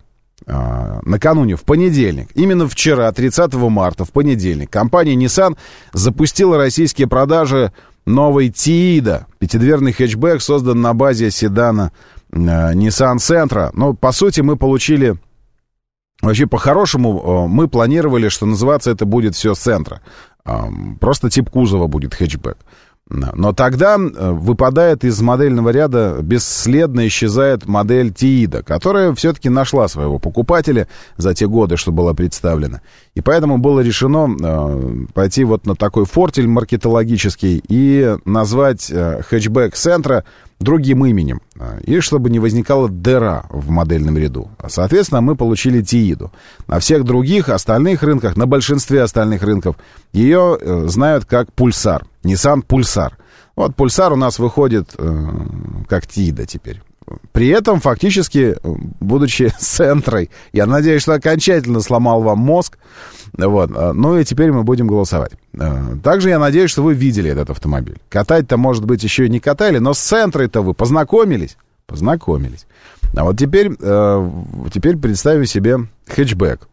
S2: Накануне, в понедельник, именно вчера, тридцатого марта, в понедельник, компания Nissan запустила российские продажи новой Тиида. Пятидверный хэтчбэк создан на базе седана Nissan Sentra. Но, по сути, мы получили... Вообще, по-хорошему, мы планировали, что называться это будет все Sentra. Просто тип кузова будет хэтчбэк. Но тогда выпадает из модельного ряда, бесследно исчезает модель Тиида, которая все-таки нашла своего покупателя за те годы, что была представлена. И поэтому было решено э, пойти вот на такой фортель маркетологический и назвать э, хэтчбэк Sentra другим именем. И чтобы не возникала дыра в модельном ряду. Соответственно, мы получили Тииду. На всех других остальных рынках, на большинстве остальных рынков, ее э, знают как Pulsar. Nissan Pulsar. Вот Pulsar у нас выходит э, как Тиида теперь. При этом, фактически, будучи Сентрой, я надеюсь, что окончательно сломал вам мозг. Вот. Ну и теперь мы будем голосовать. Также я надеюсь, что вы видели этот автомобиль. Катать-то, может быть, еще и не катали, но с Сентрой-то вы познакомились? Познакомились. А вот теперь, теперь представим себе хэтчбэк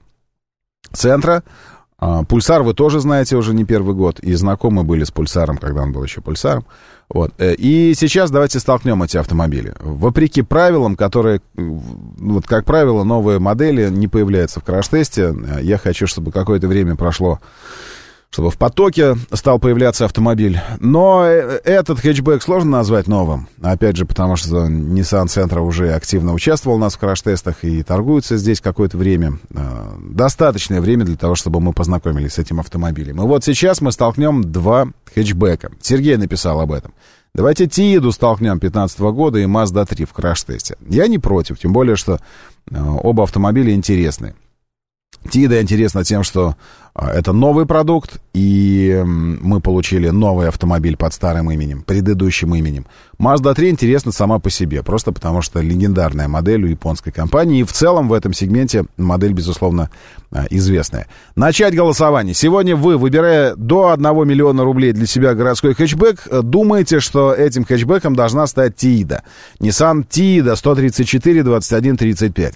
S2: Сентра. Пульсар вы тоже знаете уже не первый год, и знакомы были с Пульсаром, когда он был еще Пульсаром. Вот. И сейчас давайте столкнем эти автомобили. Вопреки правилам, которые, вот как правило, новые модели не появляются в краш-тесте, я хочу, чтобы какое-то время прошло, чтобы в потоке стал появляться автомобиль. Но этот хэтчбэк сложно назвать новым. Опять же, потому что Nissan Sentra уже активно участвовал у нас в краш-тестах и торгуется здесь какое-то время. Достаточное время для того, чтобы мы познакомились с этим автомобилем. И вот сейчас мы столкнем два хэтчбэка. Сергей написал об этом. Давайте Тииду столкнем пятнадцатого года и Mazda три в краш-тесте. Я не против, тем более, что оба автомобиля интересны. Тиида интересна тем, что это новый продукт, и мы получили новый автомобиль под старым именем, предыдущим именем. Mazda три интересна сама по себе, просто потому что легендарная модель у японской компании, и в целом в этом сегменте модель, безусловно, известная. Начать голосование. Сегодня вы, выбирая до одного миллиона рублей для себя городской хэтчбэк, думаете, что этим хэтчбэком должна стать Тиида. Nissan Тиида сто тридцать четыре двадцать один тридцать пять.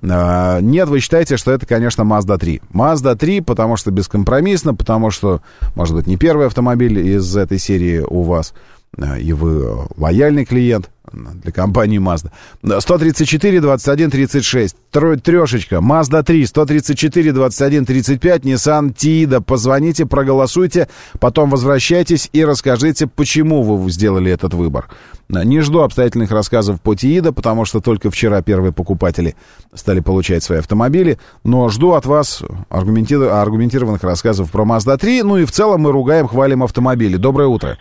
S2: Нет, вы считаете, что это, конечно, Mazda три. Mazda три, потому что бескомпромиссно, потому что, может быть, не первый автомобиль из этой серии у вас, и вы лояльный клиент для компании Mazda. сто тридцать четыре двадцать один тридцать шесть. Трешечка. Mazda три. сто тридцать четыре двадцать один тридцать пять. Nissan Тиида. Позвоните, проголосуйте, потом возвращайтесь и расскажите, почему вы сделали этот выбор. Не жду обстоятельных рассказов по Тиида, потому что только вчера первые покупатели стали получать свои автомобили, но жду от вас аргументированных рассказов про Mazda три. Ну и в целом мы ругаем, хвалим автомобили. Доброе утро.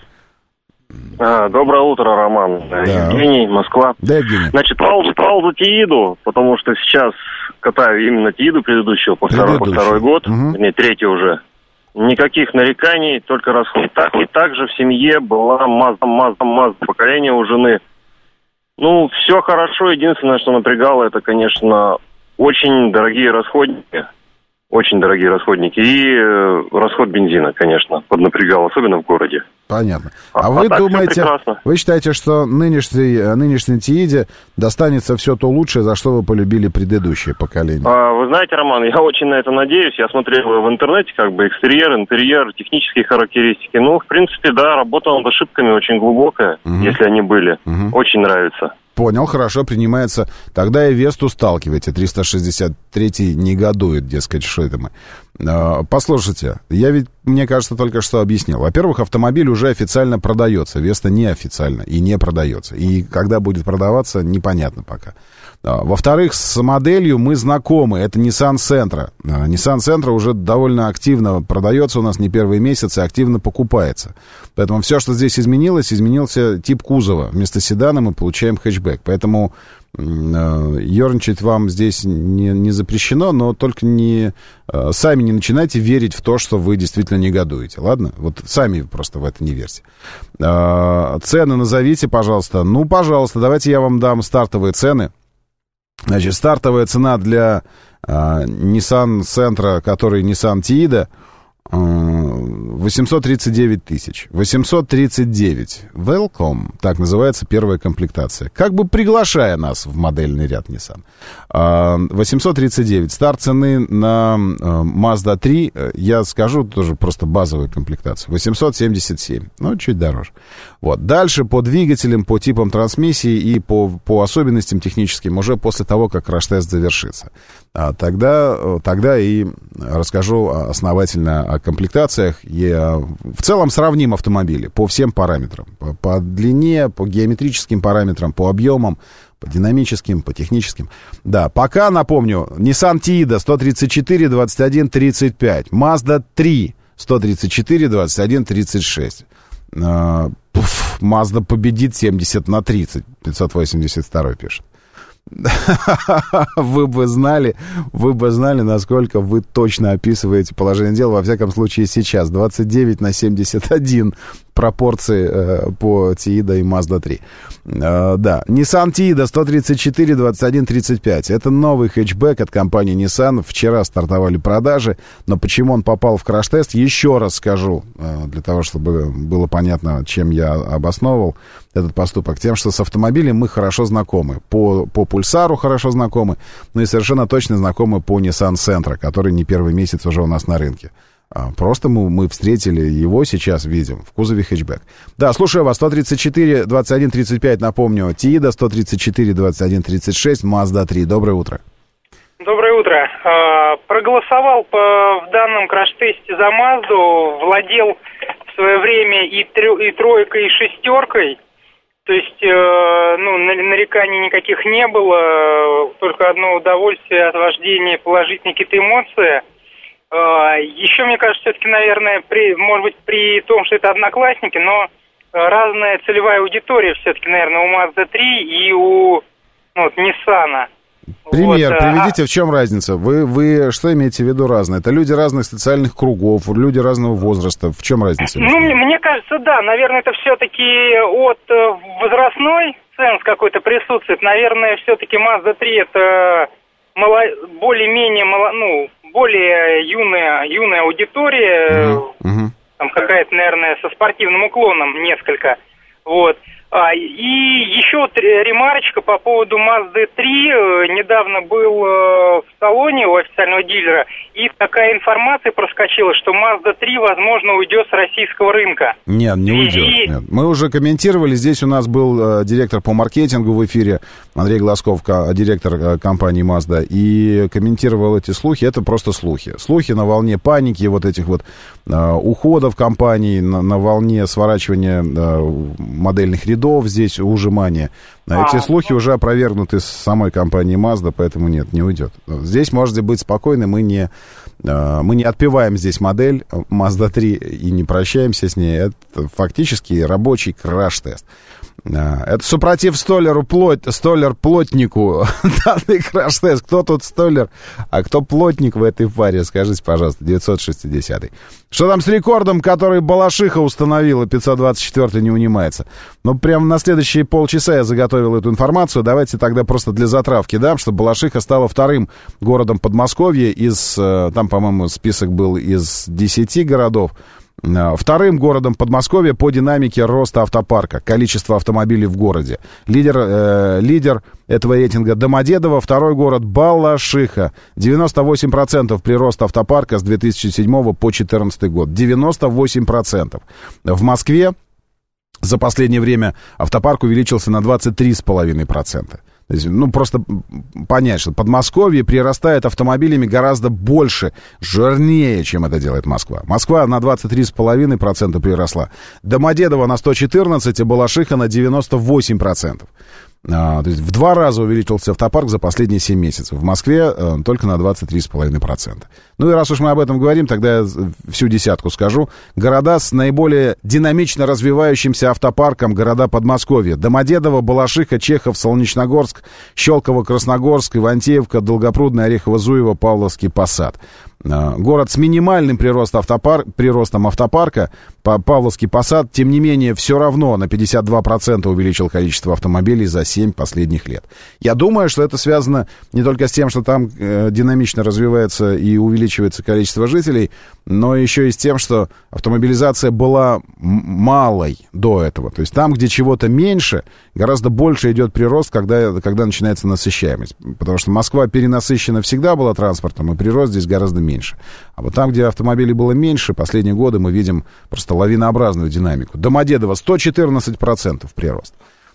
S6: А, доброе утро, Роман. Да. Евгений, Москва.
S2: Да, Евгений.
S6: Значит, пал, пал за Тииду, потому что сейчас катаю именно Тииду предыдущего по второй, по второй год, угу. Не третий уже. Никаких нареканий, только расход. Так, и также в семье была Mazda, Mazda, Mazda, поколение у жены. Ну, все хорошо, единственное, что напрягало, это, конечно, очень дорогие расходники. Очень дорогие расходники. И э, расход бензина, конечно, поднапрягал, особенно в городе.
S2: Понятно. А, а
S6: а
S2: вы думаете, вы считаете, что нынешней, нынешней Тииде достанется все то лучшее, за что вы полюбили предыдущее поколение?
S6: А, вы знаете, Роман, я очень на это надеюсь. Я смотрел в интернете, как бы, экстерьер, интерьер, технические характеристики. Ну, в принципе, да, работа над ошибками очень глубокая, угу. Если они были. Угу. Очень нравится.
S2: Понял, хорошо, принимается. Тогда и Весту сталкивайте. триста шестьдесят третий негодует, дескать, что это мы. Послушайте, я ведь, мне кажется, только что объяснил. Во-первых, автомобиль уже официально продается, Веста неофициально и не продается. И когда будет продаваться, непонятно пока. Во-вторых, с моделью мы знакомы. Это Nissan Sentra. Nissan Sentra уже довольно активно продается у нас не первые месяцы, активно покупается. Поэтому все, что здесь изменилось, изменился тип кузова. Вместо седана мы получаем хэтчбэк. Поэтому ерничать вам здесь не, не запрещено, но только не, сами не начинайте верить в то, что вы действительно негодуете, ладно? Вот сами просто в это не верьте. Цены назовите, пожалуйста. Ну, пожалуйста, давайте я вам дам стартовые цены. Значит, стартовая цена для Nissan Sentra, который Nissan Tiida, восемьсот тридцать девять тысяч. восемьсот тридцать девять. Welcome. Так называется первая комплектация. Как бы приглашая нас в модельный ряд Nissan. восемьсот тридцать девять. Старт цены на Mazda три, я скажу тоже просто базовую комплектацию. восемьсот семьдесят семь. Ну, чуть дороже. Вот. Дальше по двигателям, по типам трансмиссии и по, по особенностям техническим уже после того, как краш-тест завершится. А тогда, тогда и расскажу основательно о комплектациях. Я в целом сравним автомобили по всем параметрам. По, по длине, по геометрическим параметрам, по объемам, по динамическим, по техническим. Да, пока, напомню, Nissan Tiida сто тридцать четыре двадцать один тридцать пять. Mazda три сто тридцать четыре двадцать один тридцать шесть. Uh, пуф, Mazda победит семьдесят на тридцать. пятьсот восемьдесят два пишет. Вы бы знали, вы бы знали, насколько вы точно описываете положение дел, во всяком случае сейчас. двадцать девять на семьдесят один пропорции э, по Tiida и Mazda три. Э, да, Nissan Tiida сто тридцать четыре двадцать один тридцать пять. Это новый хэтчбэк от компании Nissan. Вчера стартовали продажи, но почему он попал в краш-тест, еще раз скажу, э, для того, чтобы было понятно, чем я обосновывал этот поступок. Тем, что с автомобилем мы хорошо знакомы. По, по Pulsar хорошо знакомы, но и совершенно точно знакомы по Nissan Sentra, который не первый месяц уже у нас на рынке. Просто мы, мы встретили его, сейчас видим, в кузове хэтчбэк. Да, слушаю вас, сто тридцать четыре двадцать один тридцать пять, напомню, Tiida, сто тридцать четыре двадцать один тридцать шесть, Mazda три. Доброе утро.
S10: Доброе утро. Проголосовал по, в данном краш-тесте за Mazda, владел в свое время и, трё, и тройкой, и шестеркой. То есть, ну, нареканий никаких не было, только одно удовольствие от вождения, положительные какие-то эмоции. Еще, мне кажется, все-таки, наверное, при, может быть, при том, что это одноклассники, но разная целевая аудитория все-таки, наверное, у Mazda три и у, ну, вот, Nissan.
S2: Пример,
S10: вот,
S2: приведите,
S10: а...
S2: в чем разница? Вы, вы что имеете в виду разное? Это люди разных социальных кругов, люди разного возраста. В чем разница?
S10: Ну, мне, мне кажется, да, наверное, это все-таки от возрастной ценз какой-то присутствует. Наверное, все-таки Mazda три это мало... более-менее, мало... ну, более юная, юная аудитория, uh-huh. Uh-huh. там какая-то, наверное, со спортивным уклоном несколько, вот. А, и еще вот ремарочка по поводу Mazda три. Недавно был э, в салоне у официального дилера, и такая информация проскочила, что Mazda три, возможно, уйдет с российского рынка.
S2: Нет, не уйдет. И... Нет. Мы уже комментировали, здесь у нас был э, директор по маркетингу в эфире, Андрей Глазков, ко- директор э, компании Mazda, и комментировал эти слухи. Это просто слухи. Слухи на волне паники, вот этих вот э, уходов компаний, на, на волне сворачивания э, модельных рядов, здесь ужимание. А эти слухи уже опровергнуты с самой компанией Mazda, поэтому нет, не уйдет. Здесь можете быть спокойны, мы не, мы не отпеваем здесь модель Mazda три и не прощаемся с ней. Это фактически рабочий краш-тест. Это супротив столеру плоть, столер-плотнику данный краш-тест. Кто тут столер, а кто плотник в этой паре? Скажите, пожалуйста, девятьсот шестидесятый. Что там с рекордом, который Балашиха установила? пятьсот двадцать четвёртый не унимается. Ну, прямо на следующие полчаса я заготовил эту информацию. Давайте тогда просто для затравки дам, чтобы Балашиха стала вторым городом Подмосковья. Из, там, по-моему, список был из десяти городов. Вторым городом Подмосковья по динамике роста автопарка, количество автомобилей в городе. Лидер, э, лидер этого рейтинга Домодедово, второй город Балашиха. девяносто восемь процентов прирост автопарка с две тысячи седьмого по две тысячи четырнадцатый год. девяносто восемь процентов. В Москве за последнее время автопарк увеличился на двадцать три целых пять десятых процента. То есть, ну, просто понять, что Подмосковье прирастает автомобилями гораздо больше, жирнее, чем это делает Москва. Москва на двадцать три целых пять десятых процента приросла. Домодедово на сто четырнадцать, а Балашиха на девяносто восемь процентов. А, то есть в два раза увеличился автопарк за последние семь месяцев. В Москве а, только на двадцать три целых пять десятых процента. Ну и раз уж мы об этом говорим, тогда я всю десятку скажу. Города с наиболее динамично развивающимся автопарком, города Подмосковья: Домодедово, Балашиха, Чехов, Солнечногорск, Щелково, Красногорск, Ивантеевка, Долгопрудный, Орехово-Зуево, Павловский Посад. Город с минимальным приростом, автопар... приростом автопарка, Павловский Посад, тем не менее, все равно на пятьдесят два процента увеличил количество автомобилей за семь последних лет. Я думаю, что это связано не только с тем, что там э, динамично развивается и увеличивается количество жителей, но еще и с тем, что автомобилизация была малой до этого. То есть там, где чего-то меньше, гораздо больше идет прирост, когда, когда начинается насыщаемость. Потому что Москва перенасыщена всегда была транспортом, и прирост здесь гораздо меньше. А вот там, где автомобилей было меньше, последние годы мы видим просто лавинообразную динамику. Домодедово сто четырнадцать процентов прирост.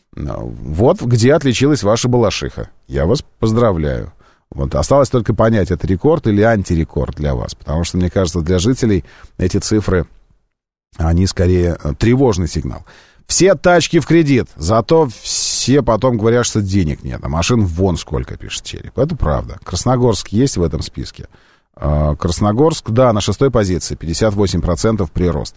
S2: Вот где отличилась ваша Балашиха. Я вас поздравляю. Вот осталось только понять, это рекорд или антирекорд для вас. Потому что, мне кажется, для жителей эти цифры, они скорее тревожный сигнал. Все тачки в кредит, зато все потом говорят, что денег нет. А машин вон сколько, пишет Череп. Это правда. Красногорск есть в этом списке. Красногорск, да, на шестой позиции, пятьдесят восемь процентов прирост.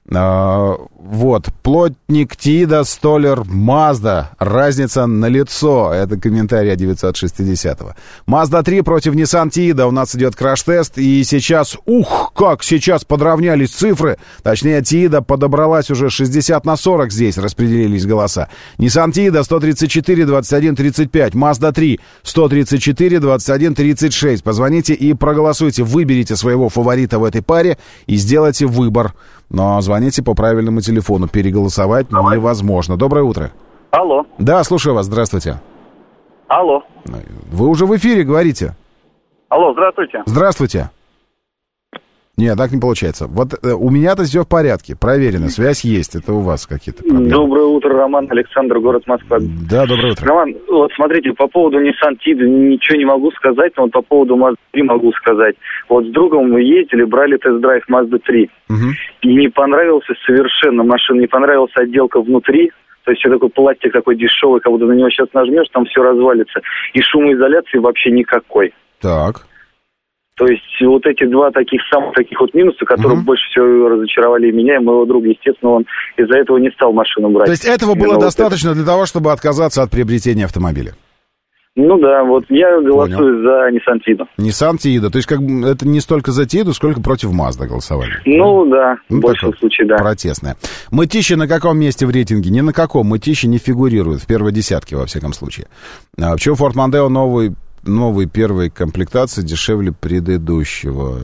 S2: А, вот, плотник, Тида, Столер, Мазда. Разница налицо. Это комментарий от девятьсот шестидесятого. Мазда три против Nissan Тида. У нас идет краш-тест. И сейчас, ух, как сейчас подравнялись цифры. Точнее, Тида подобралась уже шестьдесят на сорок здесь. Распределились голоса. Nissan Тида сто тридцать четыре, двадцать один, тридцать пять. Мазда три сто тридцать четыре, двадцать один, тридцать шесть. Позвоните и проголосуйте. Выберите своего фаворита в этой паре и сделайте выбор. Но звоните по правильному телефону. Переголосовать Давай. невозможно. Доброе утро.
S11: Алло.
S2: Да, слушаю вас. Здравствуйте.
S11: Алло.
S2: Вы уже в эфире говорите.
S11: Алло, здравствуйте.
S2: Здравствуйте. Нет, так не получается. Вот э, у меня-то все в порядке. Проверено. Связь есть. Это у вас какие-то проблемы.
S11: Доброе утро, Роман, Александр, город Москва.
S2: Да, доброе утро.
S11: Роман, вот смотрите, по поводу Nissan Tiida ничего не могу сказать, но вот по поводу Mazda три могу сказать. Вот с другом мы ездили, брали тест-драйв Mazda три. Угу. И не понравился совершенно машина, не понравилась отделка внутри. То есть все такой пластик такой дешевый, как будто на него сейчас нажмешь, там все развалится. И шумоизоляции вообще никакой.
S2: Так.
S11: То есть вот эти два таких самых таких вот минуса, которые uh-huh. больше всего разочаровали меня и моего друга, естественно, он из-за этого не стал машину брать.
S2: То есть этого было Именно достаточно вот это. Для того, чтобы отказаться от приобретения автомобиля?
S11: Ну да, вот я голосую Понял. за Nissan Tiida.
S2: Nissan Tiida, то есть как бы это не столько за Tiida, сколько против Mazda голосовали?
S11: Ну да, ну, в большем случае, да.
S2: Протестное. Мытищи на каком месте в рейтинге? Ни на каком. Мытищи не фигурирует в первой десятке, во всяком случае. А почему Ford Mondeo новый... Новой первой комплектации дешевле предыдущего?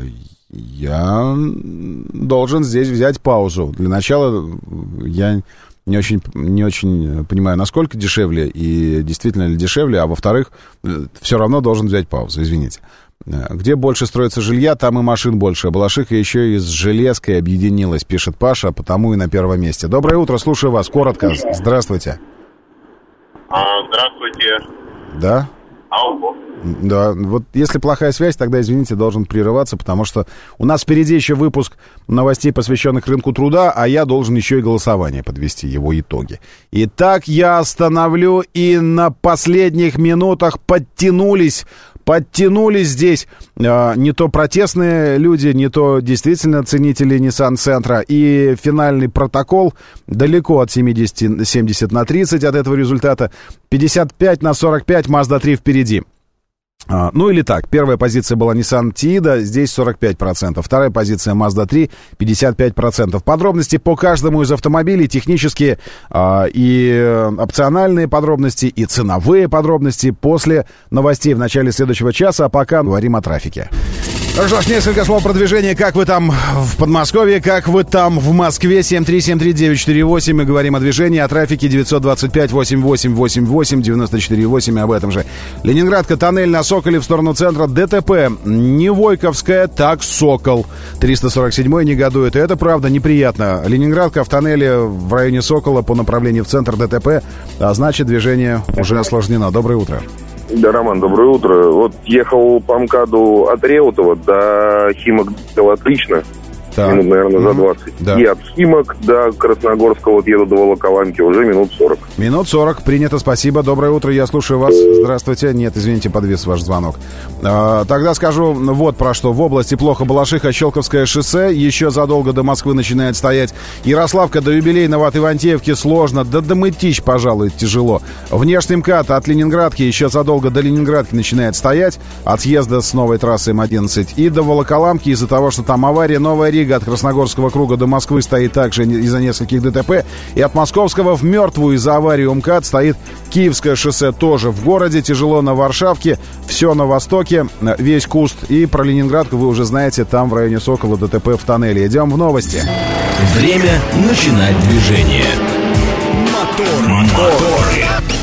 S2: Я должен здесь взять паузу. Для начала я не очень, не очень понимаю, насколько дешевле и действительно ли дешевле, а во-вторых, все равно должен взять паузу, извините. Где больше строится жилья, там и машин больше. Балашиха еще и с Железкой объединилась, пишет Паша, потому и на первом месте. Доброе утро, слушаю вас, коротко. Здравствуйте.
S12: А, здравствуйте.
S2: Да?
S12: Алло.
S2: Да, вот если плохая связь, тогда, извините, должен прерываться, потому что у нас впереди еще выпуск новостей, посвященных рынку труда, а я должен еще и голосование подвести, его итоги. Итак, я остановлю, и на последних минутах подтянулись, подтянулись здесь э, не то протестные люди, не то действительно ценители Nissan-центра, и финальный протокол далеко от семьдесят, семьдесят на тридцать от этого результата, пятьдесят пять на сорок пять, Mazda три впереди. А, ну или так, первая позиция была Nissan Tiida, здесь сорок пять процентов, вторая позиция Mazda три, пятьдесят пять процентов. Подробности по каждому из автомобилей, технические а, и опциональные подробности, и ценовые подробности после новостей в начале следующего часа, а пока говорим о трафике. Ну что ж, несколько слов про движение. Как вы там в Подмосковье, как вы там в Москве? семь три семь три девять четыре восемь. Мы говорим о движении, о трафике. девятьсот двадцать пять восемьдесят восемь восемьдесят восемь девяносто четыре восемь. Об этом же. Ленинградка, тоннель на Соколе в сторону центра. ДТП. Не Войковская, так Сокол. триста сорок семь негодует. И это правда неприятно. Ленинградка в тоннеле в районе Сокола по направлению в центр. ДТП. А значит, движение уже осложнено. Доброе утро.
S3: Да, Роман, доброе утро. Вот ехал по МКАДу от Реутова до Химок отлично. Так. Минут, наверное, за двадцать. Да. И от Химок до Красногорска вот еду до Волоколамки уже минут сорок.
S2: Минут сорок. Принято, спасибо. Доброе утро, я слушаю вас. Здравствуйте. Нет, извините, подвис ваш звонок. А, тогда скажу вот про что. В области плохо Балашиха, Щелковское шоссе. Еще задолго до Москвы начинает стоять. Ярославка до Юбилейного от Ивантеевки сложно. Да до Мытищ, пожалуй, тяжело. Внешний МКАД от Ленинградки еще задолго до Ленинградки начинает стоять. От съезда с новой трассы М одиннадцать. И до Волоколамки из-за того, что там авария. Новая Рига от Красногорского круга до Москвы стоит также из-за нескольких ДТП. И от Московского в Мертвую из-за аварии у МКАД стоит Киевское шоссе тоже в городе. Тяжело на Варшавке. Все на востоке. Весь куст. И про Ленинградку вы уже знаете. Там в районе Сокола ДТП в тоннеле. Идем в новости.
S1: Время начинать движение. Мотор, моторы.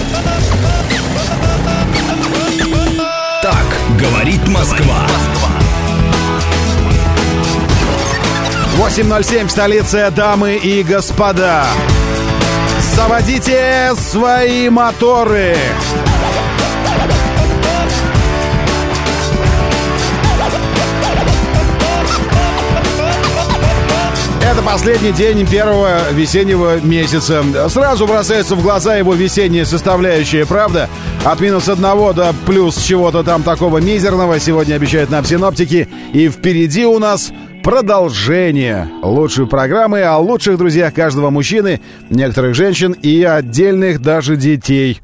S1: Так говорит Москва.
S2: восемь ноль семь в столице, дамы и господа. Заводите свои моторы. Это последний день первого весеннего месяца. Сразу бросается в глаза его весенняя составляющая, правда? От минус одного до плюс чего-то там такого мизерного сегодня обещают нам синоптики. И впереди у нас продолжение лучшей программы о лучших друзьях каждого мужчины, некоторых женщин и отдельных даже детей.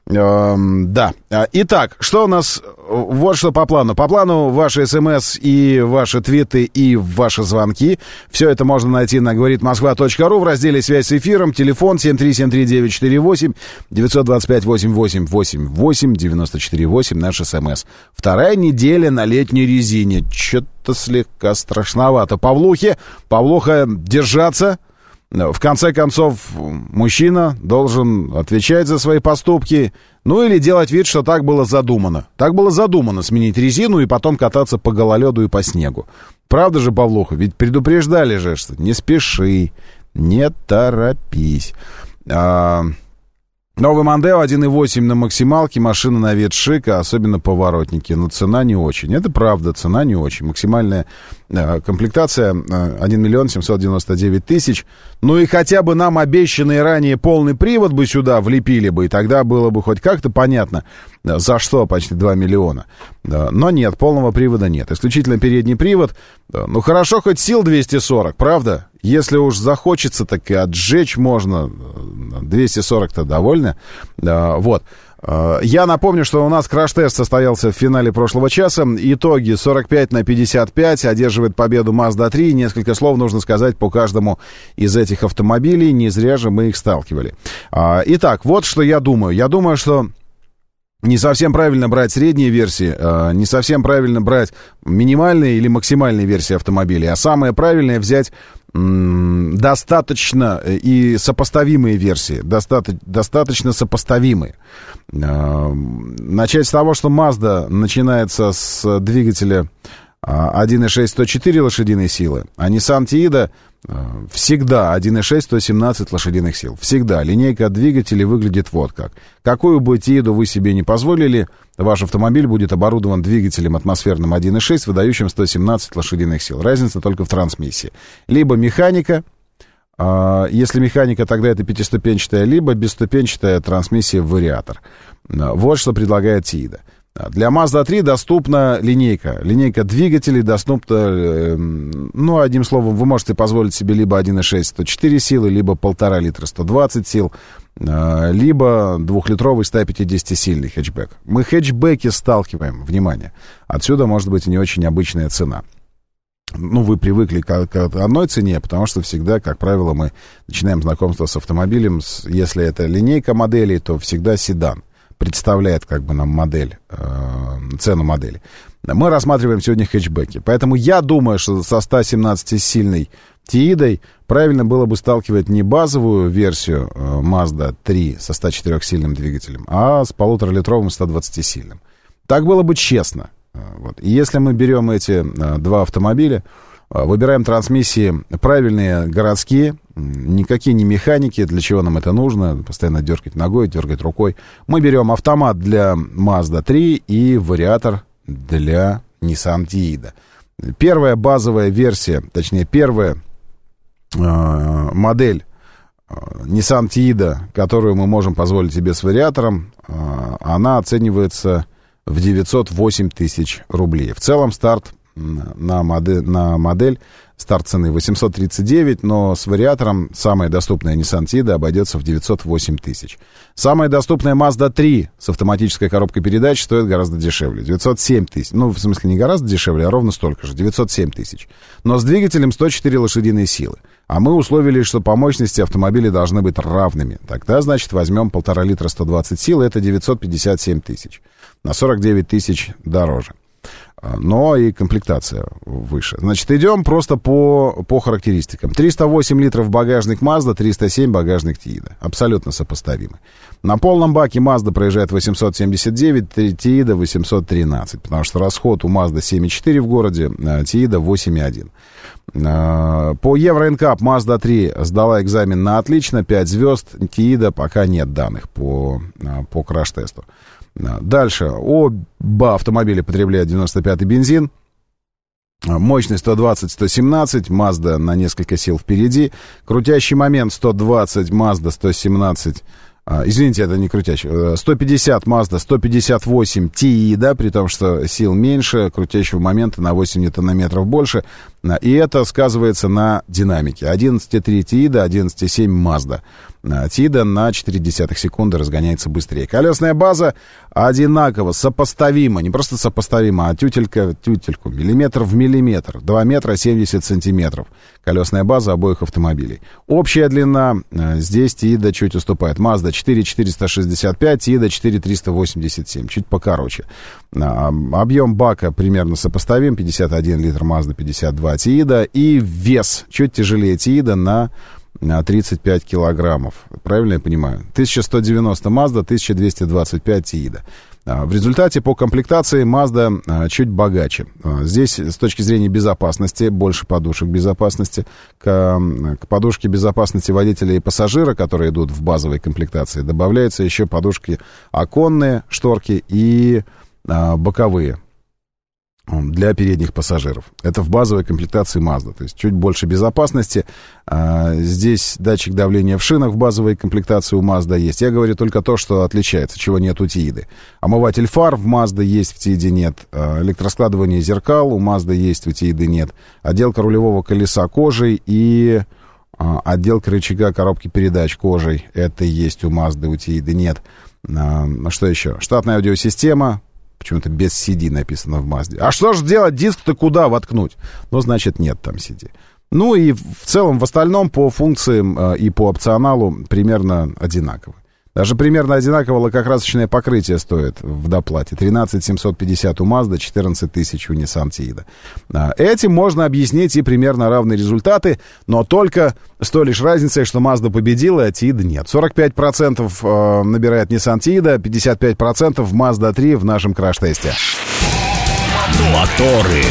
S2: Эм, да. Итак, что у нас? Вот что по плану. По плану ваши смс и ваши твиты и ваши звонки. Все это можно найти на говорит москва точка ру в разделе «Связь с эфиром». Телефон семь три семь три девять четыре восемь девятьсот двадцать пять восемьдесят восемь восемьдесят восемь девяносто четыре восемь наш смс. Вторая неделя на летней резине. Что-то слегка страшновато. Павлухе, Павлуха, держаться. В конце концов, мужчина должен отвечать за свои поступки, ну или делать вид, что так было задумано. Так было задумано сменить резину и потом кататься по гололеду и по снегу. Правда же, Павлуха? Ведь предупреждали же, что не спеши, не торопись. А... Новый Мондео один и восемь на максималке, машина на вид шика, особенно поворотники, но цена не очень. Это правда, цена не очень. Максимальная э, комплектация э, один миллион семьсот девяносто девять тысяч. Ну и хотя бы нам обещанный ранее полный привод бы сюда влепили бы, и тогда было бы хоть как-то понятно, э, за что почти два миллиона. Э, но нет, полного привода нет. Исключительно передний привод. Э, ну хорошо, хоть сил двести сорок, правда? Если уж захочется, так и отжечь можно. двести сорок-то довольно. Вот. Я напомню, что у нас краш-тест состоялся в финале прошлого часа. Итоги сорок пять на пятьдесят пять. Одерживает победу Мазда три. Несколько слов нужно сказать по каждому из этих автомобилей. Не зря же мы их сталкивали. Итак, вот что я думаю. Я думаю, что не совсем правильно брать средние версии, э, не совсем правильно брать минимальные или максимальные версии автомобилей, а самое правильное взять м- достаточно и сопоставимые версии, доста- достаточно сопоставимые. Э, начать с того, что Mazda начинается с двигателя один и шесть сто четыре лошадиные силы, а Nissan Tiida всегда один и шесть сто семнадцать лошадиных сил. Всегда. Линейка двигателей выглядит вот как. Какую бы Tiida вы себе не позволили, ваш автомобиль будет оборудован двигателем атмосферным один и шесть, выдающим сто семнадцать лошадиных сил. Разница только в трансмиссии. Либо механика, если механика, тогда это пятиступенчатая, либо бесступенчатая трансмиссия в вариатор. Вот что предлагает Tiida. Для Mazda три доступна линейка. Линейка двигателей доступна, ну, одним словом, вы можете позволить себе либо один и шесть сто четыре силы, либо полтора литра сто двадцать сил, либо двухлитровый ста пятидесятисильный хэтчбэк. Мы хэтчбеки сталкиваем, внимание. Отсюда может быть и не очень обычная цена. Ну, вы привыкли к, к одной цене, потому что всегда, как правило, мы начинаем знакомство с автомобилем, с, если это линейка моделей, то всегда седан представляет как бы нам модель, э, цену модели. Мы рассматриваем сегодня хэтчбеки. Поэтому я думаю, что со сто семнадцатисильной Тиидой правильно было бы сталкивать не базовую версию Mazda три со сто четырёхсильным двигателем, а с полуторалитровым сто двадцатисильным. Так было бы честно. Вот. И если мы берем эти два автомобиля, выбираем трансмиссии правильные городские, никакие не механики, для чего нам это нужно, постоянно дергать ногой, дергать рукой. Мы берем автомат для Mazda три и вариатор для Nissan Tiida. Первая базовая версия, точнее первая э, модель э, Nissan Tiida, которую мы можем позволить себе с вариатором, э, она оценивается в девятьсот восемь тысяч рублей. В целом старт на модель, на модель старт цены восемьсот тридцать девять, но с вариатором самая доступная Nissan Tiida обойдется в девятьсот восемь тысяч. Самая доступная Mazda три с автоматической коробкой передач стоит гораздо дешевле, девятьсот семь тысяч. Ну, в смысле, не гораздо дешевле, а ровно столько же, девятьсот семь тысяч. Но с двигателем сто четыре лошадиные силы. А мы условили, что по мощности автомобили должны быть равными. Тогда, значит, возьмем полтора литра сто двадцать сил, это девятьсот пятьдесят семь тысяч. На сорок девять тысяч дороже. Но и комплектация выше. Значит, идем просто по, по характеристикам. триста восемь литров багажник Mazda, триста семь багажник Tiida. Абсолютно сопоставимы. На полном баке Mazda проезжает восемьсот семьдесят девять, Tiida восемьсот тринадцать. Потому что расход у Mazda семь и четыре в городе, Tiida восемь и один. По Евро эн кап Mazda три сдала экзамен на отлично, пять звезд. Tiida пока нет данных по, по краш-тесту. Дальше. Оба автомобиля потребляют девяносто пятый бензин. Мощность сто двадцать - сто семнадцать. Mazda на несколько сил впереди. Крутящий момент сто двадцать, Mazda сто семнадцать. А, извините, это не крутящий. сто пятьдесят Mazda, сто пятьдесят восемь Tiida, при том, что сил меньше, крутящего момента на восемь ньютон-метров больше. И это сказывается на динамике. одиннадцать и три Tiida, одиннадцать и семь Mazda. Tiida на четыре десятых секунды разгоняется быстрее. Колесная база одинаково, сопоставима. Не просто сопоставима, а тютелька тютельку. Миллиметр в миллиметр. два метра семьдесят сантиметров. Колесная база обоих автомобилей. Общая длина здесь Tiida чуть уступает. Mazda четыре четыреста шестьдесят пять, Tiida четыре триста восемьдесят семь. Чуть покороче. Объем бака примерно сопоставим. пятьдесят один литр Mazda, пятьдесят два Tiida. И вес чуть тяжелее Tiida на тридцать пять килограммов. Правильно я понимаю? тысяча сто девяносто Mazda, тысяча двести двадцать пять Tiida. В результате по комплектации Mazda чуть богаче. Здесь с точки зрения безопасности больше подушек безопасности. К, к подушке безопасности водителя и пассажира, которые идут в базовой комплектации, добавляются еще подушки оконные, шторки и а, боковые для передних пассажиров. Это в базовой комплектации Mazda. То есть чуть больше безопасности. А, здесь датчик давления в шинах в базовой комплектации у Mazda есть. Я говорю только то, что отличается, чего нет у Tiida. Омыватель фар в Mazda есть, в Tiida нет. А, электроскладывание зеркал у Mazda есть, у Tiida нет. Отделка рулевого колеса кожей и а, отделка рычага коробки передач кожей. Это есть у Mazda, у Tiida нет. А, что еще? Штатная аудиосистема. Почему-то без си ди написано в Mazda. А что же делать? Диск-то куда воткнуть? Ну, значит, нет там си ди. Ну и в целом, в остальном, по функциям э, и по опционалу примерно одинаково. Даже примерно одинаково лакокрасочное покрытие стоит в доплате. тринадцать семьсот пятьдесят у Mazda, четырнадцать тысяч у Nissan Tiida. Этим можно объяснить и примерно равные результаты, но только с той лишь разницей, что Mazda победила, а Tiida нет. сорок пять процентов набирает Nissan Tiida, пятьдесят пять процентов Mazda три в нашем краш-тесте.
S1: Моторы.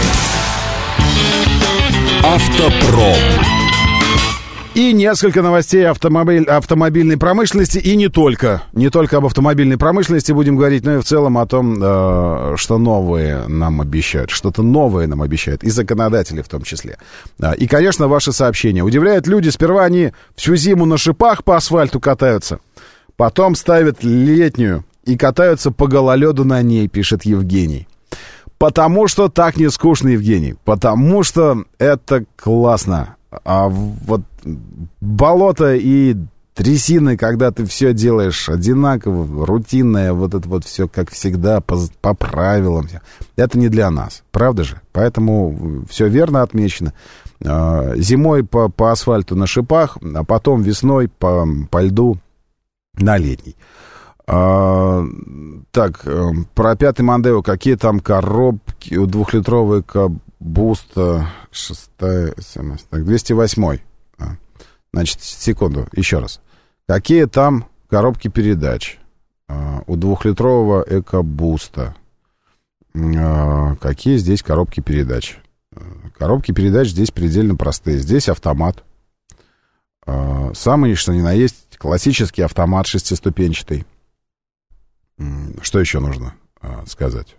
S1: Автопром.
S2: И несколько новостей автомобиль, автомобильной промышленности, и не только. Не только об автомобильной промышленности будем говорить, но и в целом о том, э, что новые нам обещают. Что-то новое нам обещают, и законодатели в том числе. И, конечно, ваши сообщения. Удивляют люди, сперва они всю зиму на шипах по асфальту катаются, потом ставят летнюю и катаются по гололеду на ней, пишет Евгений. Потому что так не скучно, Евгений. Потому что это классно. А вот болото и трясины, когда ты все делаешь одинаково, рутинное, вот это вот все, как всегда, по, по правилам, это не для нас, правда же? Поэтому все верно отмечено. Зимой по, по асфальту на шипах, а потом весной по, по льду на летний. А, так, про пятый Мондео. Какие там коробки у двухлитровой Кабуста? Шестая, семнадцать, так, двести восемь. А, значит, секунду, еще раз. Какие там коробки передач а, у двухлитрового Экобуста? А, какие здесь коробки передач? Коробки передач здесь предельно простые. Здесь автомат. А, самый, что ни на есть, классический автомат шестиступенчатый. Что еще нужно а, сказать?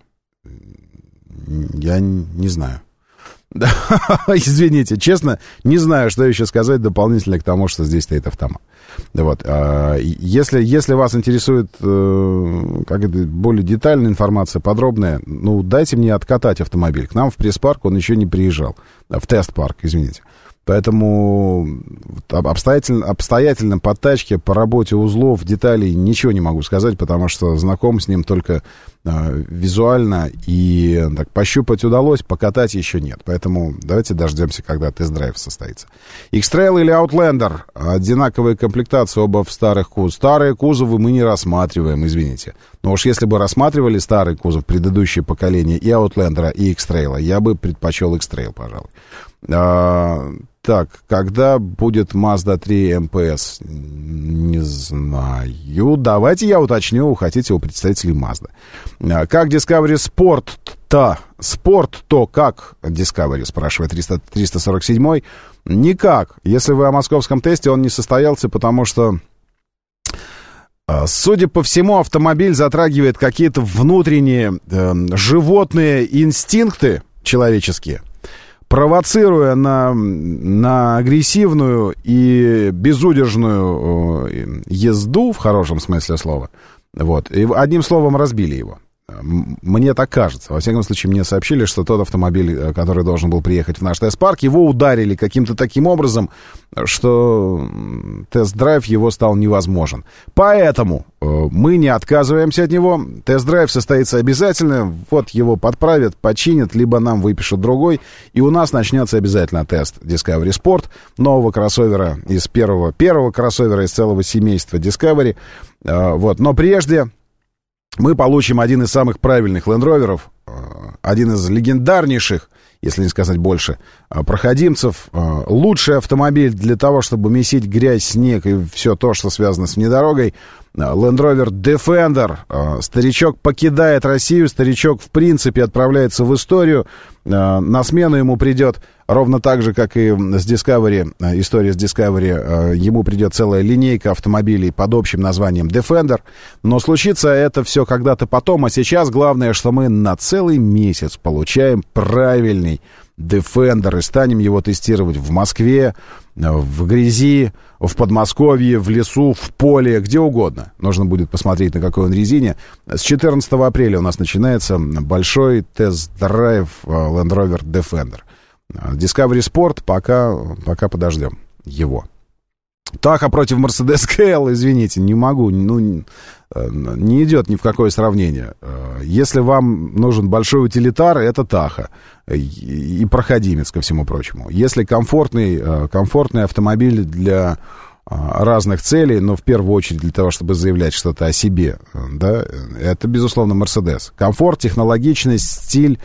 S2: Я не знаю. Извините, честно, не знаю, что еще сказать дополнительно к тому, что здесь стоит автомат. Вот. А, если, если вас интересует э, как это, более детальная информация, подробная, ну, дайте мне откатать автомобиль. К нам в пресс-парк он еще не приезжал. В тест-парк, извините. Поэтому обстоятельно, обстоятельно по тачке, по работе узлов, деталей ничего не могу сказать, потому что знаком с ним только э, визуально, и так, пощупать удалось, покатать еще нет. Поэтому давайте дождемся, когда тест-драйв состоится. X-Trail или Outlander, одинаковые комплектации, оба в старых кузовах. Старые кузовы мы не рассматриваем, извините. Но уж если бы рассматривали старый кузов, предыдущее поколение и Outlander, и X-Trail, я бы предпочел X-Trail, пожалуй. А, так, когда будет Mazda три эм пэ эс? Не знаю. Давайте я уточню, у хотите у представителей Mazda. А, как Discovery Sport-то? Sport-то как Discovery, спрашивает триста сорок семь. Никак. Если вы о московском тесте, он не состоялся, потому что, судя по всему, автомобиль затрагивает какие-то внутренние э, животные инстинкты человеческие, провоцируя на, на агрессивную и безудержную езду, в хорошем смысле слова. Вот. И одним словом разбили его. Мне так кажется. Во всяком случае, мне сообщили, что тот автомобиль, который должен был приехать в наш тест-парк, его ударили каким-то таким образом, что тест-драйв его стал невозможен. Поэтому мы не отказываемся от него. Тест-драйв состоится обязательно. Вот его подправят, починят, либо нам выпишут другой. И у нас начнется обязательно тест Discovery Sport, нового кроссовера из первого, первого кроссовера из целого семейства Discovery. Вот. Но прежде мы получим один из самых правильных Land Rover'ов, один из легендарнейших, если не сказать больше, проходимцев. Лучший автомобиль для того, чтобы месить грязь, снег и все то, что связано с внедорогой. Land Rover Defender. Старичок покидает Россию, старичок в принципе отправляется в историю. На смену ему придет, ровно так же, как и с Discovery, история с Discovery, ему придет целая линейка автомобилей под общим названием Defender. Но случится это все когда-то потом, а сейчас главное, что мы на целый месяц получаем правильный Defender и станем его тестировать в Москве, в грязи, в Подмосковье, в лесу, в поле, где угодно. Нужно будет посмотреть, на какой он резине. С четырнадцатого апреля у нас начинается большой тест-драйв Land Rover Defender. Discovery Sport пока, пока подождем его. Таха против Mercedes кей эл, извините, не могу, ну, не идет ни в какое сравнение. Если вам нужен большой утилитар, это Таха и проходимец, ко всему прочему. Если комфортный, комфортный автомобиль для разных целей, но в первую очередь для того, чтобы заявлять что-то о себе, да, это, безусловно, Mercedes. Комфорт, технологичность, стиль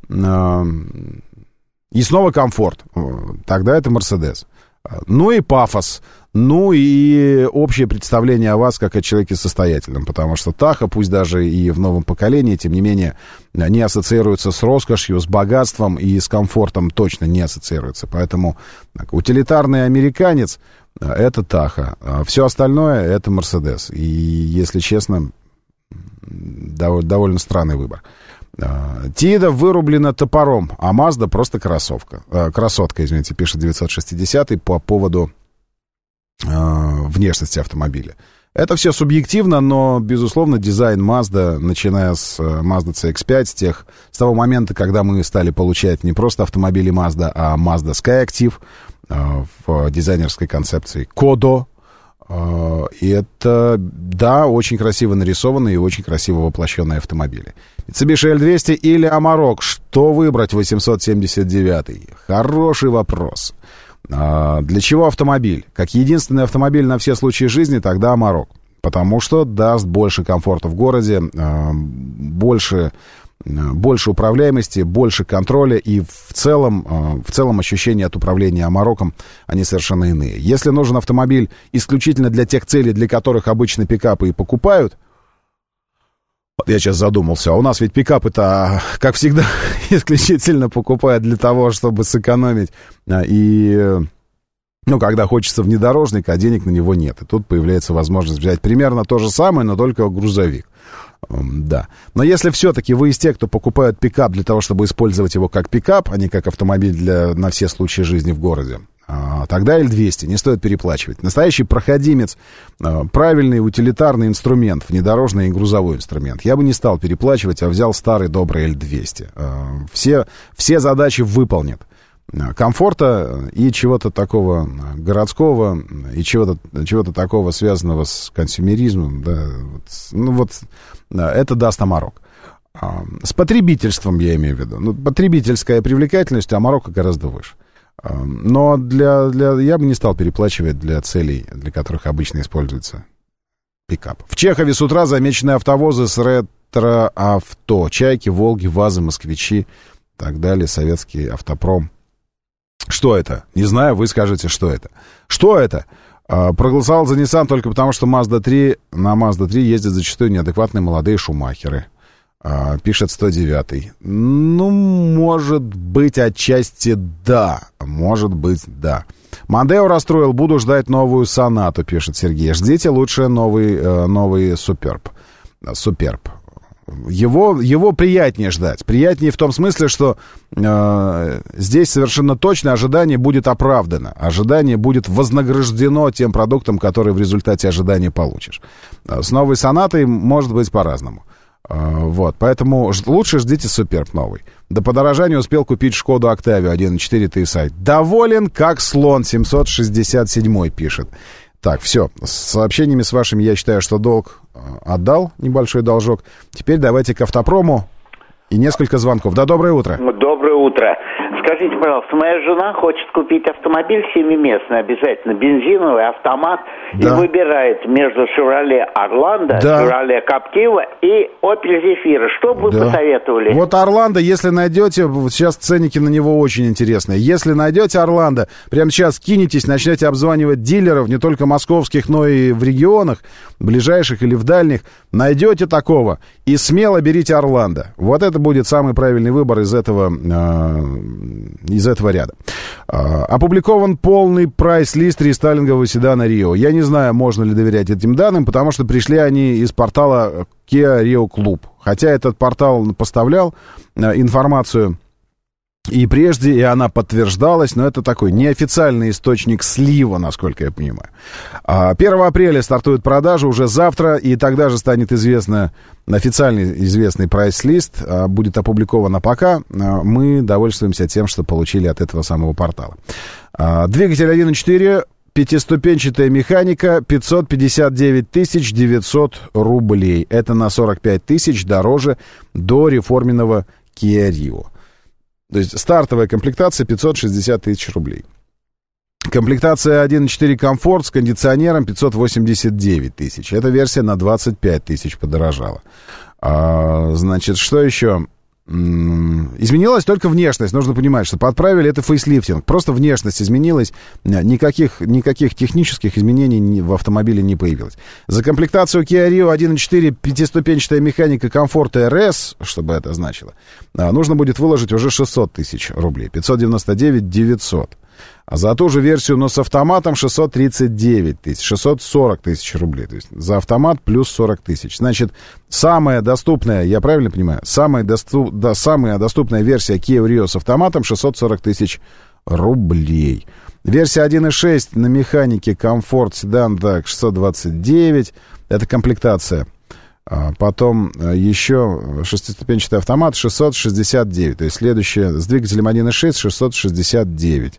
S2: и снова комфорт. Тогда это Mercedes. Ну и пафос. Ну и общее представление о вас как о человеке состоятельном, потому что Таха, пусть даже и в новом поколении, тем не менее, не ассоциируется с роскошью, с богатством и с комфортом точно не ассоциируется. Поэтому так, утилитарный американец — это Таха, а все остальное — это Мерседес. И, если честно, дов- довольно странный выбор. Тида вырублена топором, а Мазда просто кроссовка. Красотка, извините, пишет девятьсот шестидесятый по поводу внешности автомобиля. Это все субъективно, но, безусловно, дизайн Mazda, начиная с Mazda си икс пять, с, тех, с того момента, когда мы стали получать не просто автомобили Mazda, а Mazda Skyactiv в дизайнерской концепции Kodo. И это, да, очень красиво нарисованные и очень красиво воплощенные автомобили. Mitsubishi эл двести или Amarok? Что выбрать? восемьсот семьдесят девятый. Хороший вопрос. А, для чего автомобиль? Как единственный автомобиль на все случаи жизни, тогда Amarok. потому что даст больше комфорта в городе, больше, больше управляемости, больше контроля, и в целом, в целом ощущения от управления Амароком, они совершенно иные. Если нужен автомобиль исключительно для тех целей, для которых обычно пикапы и покупают, вот я сейчас задумался, а у нас ведь пикапы-то, как всегда, исключительно покупают для того, чтобы сэкономить, и, ну, когда хочется внедорожника, а денег на него нет. И тут появляется возможность взять примерно то же самое, но только грузовик. Да. Но если все-таки вы из тех, кто покупают пикап для того, чтобы использовать его как пикап, а не как автомобиль для, на все случаи жизни в городе, тогда Эль двести не стоит переплачивать. Настоящий проходимец, правильный утилитарный инструмент, внедорожный и грузовой инструмент. Я бы не стал переплачивать, а взял старый добрый Эль двести. Все, все задачи выполнит. Комфорта и чего-то такого городского, и чего-то, чего-то такого, связанного с консюмеризмом. Да, вот, ну вот, это даст Амарок. С потребительством, я имею в виду. Ну, потребительская привлекательность у Амарока гораздо выше. Но для, для, я бы не стал переплачивать для целей, для которых обычно используется пикап. В Чехове с утра замечены автовозы с ретро-авто. Чайки, Волги, ВАЗы, Москвичи и так далее. Советский автопром. Что это? Не знаю, вы скажете, что это. Что это? Проголосовал за Nissan только потому, что Mazda три, на Mazda три ездят зачастую неадекватные молодые шумахеры. Пишет сто девятый. Ну, может быть, отчасти да. Может быть, да. Мондео расстроил, буду ждать новую Сонату, пишет Сергей. Ждите лучше новый, новый Суперб. Суперб. Его, его приятнее ждать. Приятнее в том смысле, что э, здесь совершенно точно ожидание будет оправдано. Ожидание будет вознаграждено тем продуктом, который в результате ожидания получишь. С новой Сонатой может быть по-разному. Вот, поэтому лучше ждите Суперб новый. До подорожания успел купить Шкоду Октавию один и четыре Ти-Сайт. Доволен как слон, семьсот шестьдесят семь пишет. Так, все, с сообщениями с вашими я считаю, что долг отдал, небольшой должок. Теперь давайте к автопрому и несколько звонков. Да, доброе утро.
S13: Доброе утро. Скажите, пожалуйста, моя жена хочет купить автомобиль семиместный, обязательно бензиновый, автомат, да. И выбирает между Chevrolet Orlando, да. Chevrolet Captiva и Opel Zafira. Что бы
S2: да.
S13: вы посоветовали?
S2: Вот Орландо, если найдете, вот сейчас ценники на него очень интересные. Если найдете Орландо, прямо сейчас кинетесь, начнете обзванивать дилеров, не только московских, но и в регионах, ближайших или в дальних, найдете такого и смело берите Орландо. Вот это будет самый правильный выбор из этого, э, из этого ряда. Э, опубликован полный прайс-лист рестайлингового седана Rio. Я не знаю, можно ли доверять этим данным, потому что пришли они из портала Kia Rio Club. Хотя этот портал поставлял э, информацию и прежде, и она подтверждалась, но это такой неофициальный источник слива, насколько я понимаю. первого апреля стартует продажа, уже завтра, и тогда же станет известно, официальный известный прайс-лист, будет опубликован, а пока мы довольствуемся тем, что получили от этого самого портала. Двигатель один и четыре, пятиступенчатая механика, пятьсот пятьдесят девять тысяч девятьсот рублей. Это на сорок пять тысяч дороже до реформенного Kia Rio. То есть стартовая комплектация пятьсот шестьдесят тысяч рублей. Комплектация один и четыре комфорт с кондиционером пятьсот восемьдесят девять тысяч. Эта версия на двадцать пять тысяч подорожала. А, значит, что еще? Изменилась только внешность. Нужно понимать, что подправили это фейслифтинг. Просто внешность изменилась. Никаких, никаких технических изменений в автомобиле не появилось. За комплектацию Kia Rio один и четыре пятиступенчатая механика комфорта эр эс, чтобы это значило, нужно будет выложить уже шестьсот тысяч рублей. пятьсот девяносто девять девятьсот. А за ту же версию, но с автоматом, шестьсот тридцать девять тысяч, шестьсот сорок тысяч рублей. То есть за автомат плюс сорок тысяч. Значит, самая доступная, я правильно понимаю, самая, доступ, да, самая доступная версия Kia Rio с автоматом шестьсот сорок тысяч рублей. Версия один и шесть на механике Comfort Sedan, так, шестьсот двадцать девять. Это комплектация. А потом еще шестиступенчатый автомат шестьсот шестьдесят девять. То есть следующее с двигателем один и шесть шестьсот шестьдесят девять.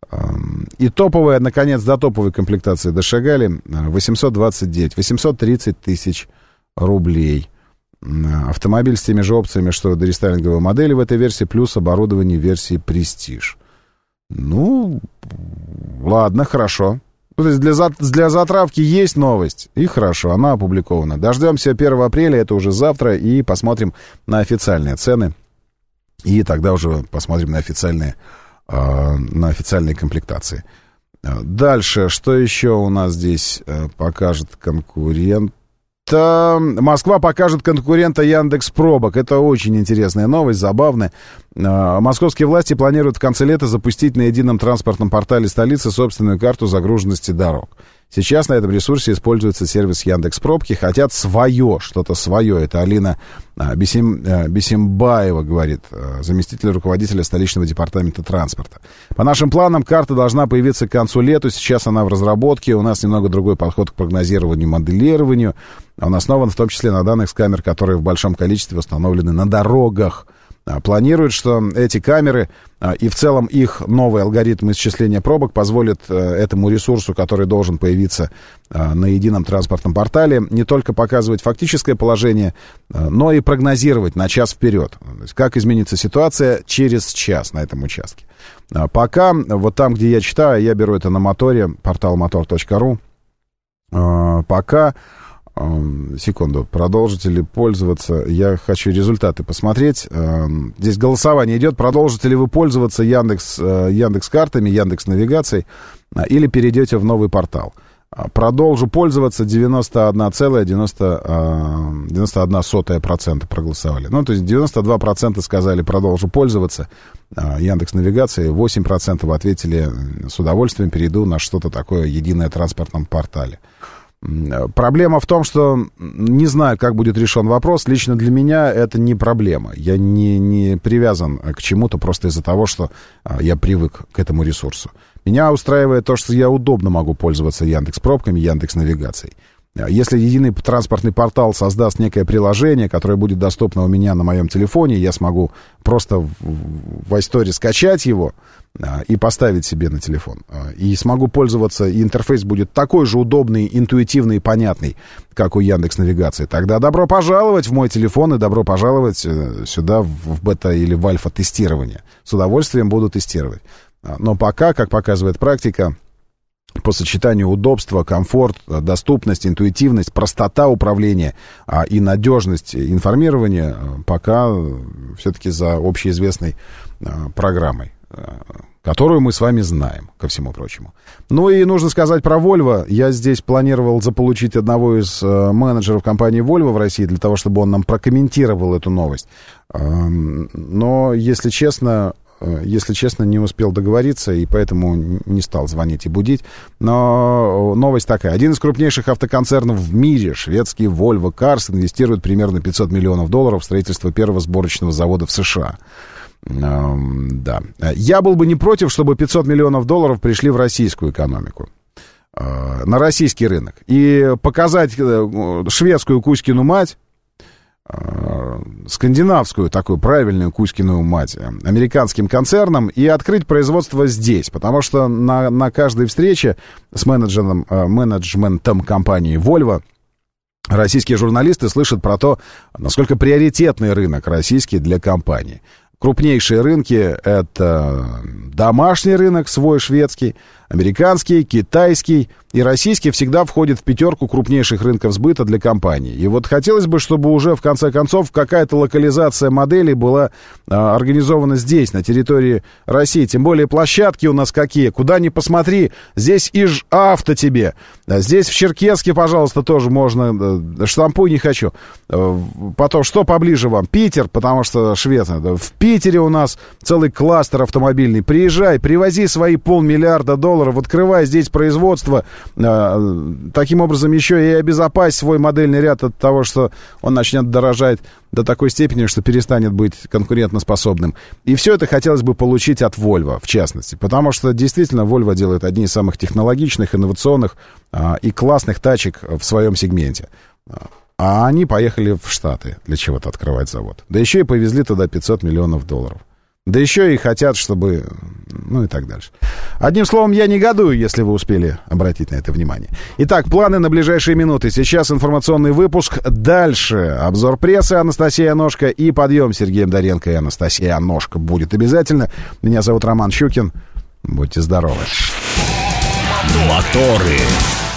S2: И топовая, наконец, до топовой комплектации дошагали, восемьсот двадцать девять, восемьсот тридцать тысяч рублей. Автомобиль с теми же опциями, что до рестайлинговой модели в этой версии, плюс оборудование версии Prestige. Ну, ладно, хорошо. То есть для, за, для затравки есть новость, и хорошо, она опубликована. Дождемся первого апреля, это уже завтра, и посмотрим на официальные цены. И тогда уже посмотрим на официальные, э, на официальные комплектации. Дальше, что еще у нас здесь э, покажет конкурент? Москва покажет конкурента Яндекс.Пробок. Это очень интересная новость, забавная. Московские власти планируют в конце лета запустить на едином транспортном портале столицы собственную карту загруженности дорог. Сейчас на этом ресурсе используется сервис Яндекс.Пробки. Хотят свое, что-то свое. Это Алина Бесим, Бесимбаева говорит, заместитель руководителя столичного департамента транспорта. По нашим планам, карта должна появиться к концу лета. Сейчас она в разработке. У нас немного другой подход к прогнозированию, моделированию. Он основан в том числе на данных с камер, которые в большом количестве установлены на дорогах. Планируют, что эти камеры и в целом их новый алгоритм исчисления пробок позволит этому ресурсу, который должен появиться на едином транспортном портале, не только показывать фактическое положение, но и прогнозировать на час вперед. То есть как изменится ситуация через час на этом участке. Пока, вот там, где я читаю, я беру это на моторе, портал мотор точка ру, пока... Секунду, продолжите ли пользоваться? Я хочу результаты посмотреть. Здесь голосование идет. Продолжите ли вы пользоваться Яндекс, Яндекс.Картами, Яндекс.Навигацией или перейдете в новый портал? Продолжу пользоваться, девяносто один целых девяносто одна сотая процента проголосовали. Ну, то есть девяносто два процента сказали продолжу пользоваться Яндекс.Навигацией, восемь процентов ответили с удовольствием перейду на что-то такое единое в транспортном портале. Проблема в том, что не знаю, как будет решен вопрос. Лично для меня это не проблема. Я не, не привязан к чему-то просто из-за того, что я привык к этому ресурсу. Меня устраивает то, что я удобно могу пользоваться Яндекс.Пробками, Яндекс.Навигацией. Если единый транспортный портал создаст некое приложение, которое будет доступно у меня на моем телефоне, я смогу просто в, в iStore скачать его а, и поставить себе на телефон. А, и смогу пользоваться, и интерфейс будет такой же удобный, интуитивный и понятный, как у Яндекс.Навигации. Тогда добро пожаловать в мой телефон и добро пожаловать э, сюда в, в бета- или в альфа-тестирование. С удовольствием буду тестировать. А, но пока, как показывает практика, по сочетанию удобства, комфорт, доступность, интуитивность, простота управления а, и надежность информирования пока все-таки за общеизвестной а, программой, а, которую мы с вами знаем, ко всему прочему. Ну и нужно сказать про Volvo. Я здесь планировал заполучить одного из а, менеджеров компании Volvo в России для того, чтобы он нам прокомментировал эту новость. А, но, если честно... Если честно, не успел договориться, и поэтому не стал звонить и будить. Но новость такая. Один из крупнейших автоконцернов в мире, шведский Volvo Cars, инвестирует примерно пятьсот миллионов долларов в строительство первого сборочного завода в США. Да. Я был бы не против, чтобы пятьсот миллионов долларов пришли в российскую экономику, на российский рынок. И показать шведскую Кузькину мать, скандинавскую такую правильную Кузькину мать американским концернам и открыть производство здесь, потому что на, на каждой встрече с менеджером, менеджментом компании Volvo российские журналисты слышат про то, насколько приоритетный рынок российский для компании. Крупнейшие рынки — это домашний рынок, свой шведский, американский, китайский и российский всегда входит в пятерку крупнейших рынков сбыта для компании. И вот хотелось бы, чтобы уже в конце концов какая-то локализация моделей была а, организована здесь, на территории России. Тем более площадки у нас какие. Куда ни посмотри, здесь Иж-Авто тебе. Здесь в Черкесске, пожалуйста, тоже можно. Штампуй не хочу. Потом, что поближе вам? Питер, потому что швед. В Питере у нас целый кластер автомобильный. Приезжай, привози свои полмиллиарда долларов, открывай здесь производство. Таким образом еще и обезопасить свой модельный ряд от того, что он начнет дорожать до такой степени, что перестанет быть конкурентоспособным. И все это хотелось бы получить от Volvo, в частности. Потому что действительно Volvo делает одни из самых технологичных, инновационных а, и классных тачек в своем сегменте. А они поехали в Штаты для чего-то открывать завод. Да еще и повезли туда пятьсот миллионов долларов. Да еще и хотят, чтобы... Ну и так дальше. Одним словом, я негодую, если вы успели обратить на это внимание. Итак, планы на ближайшие минуты. Сейчас информационный выпуск. Дальше обзор прессы Анастасия Аношко и подъем Сергеем Доренко и Анастасия Аношко будет обязательно. Меня зовут Роман Щукин. Будьте здоровы.
S1: Моторы.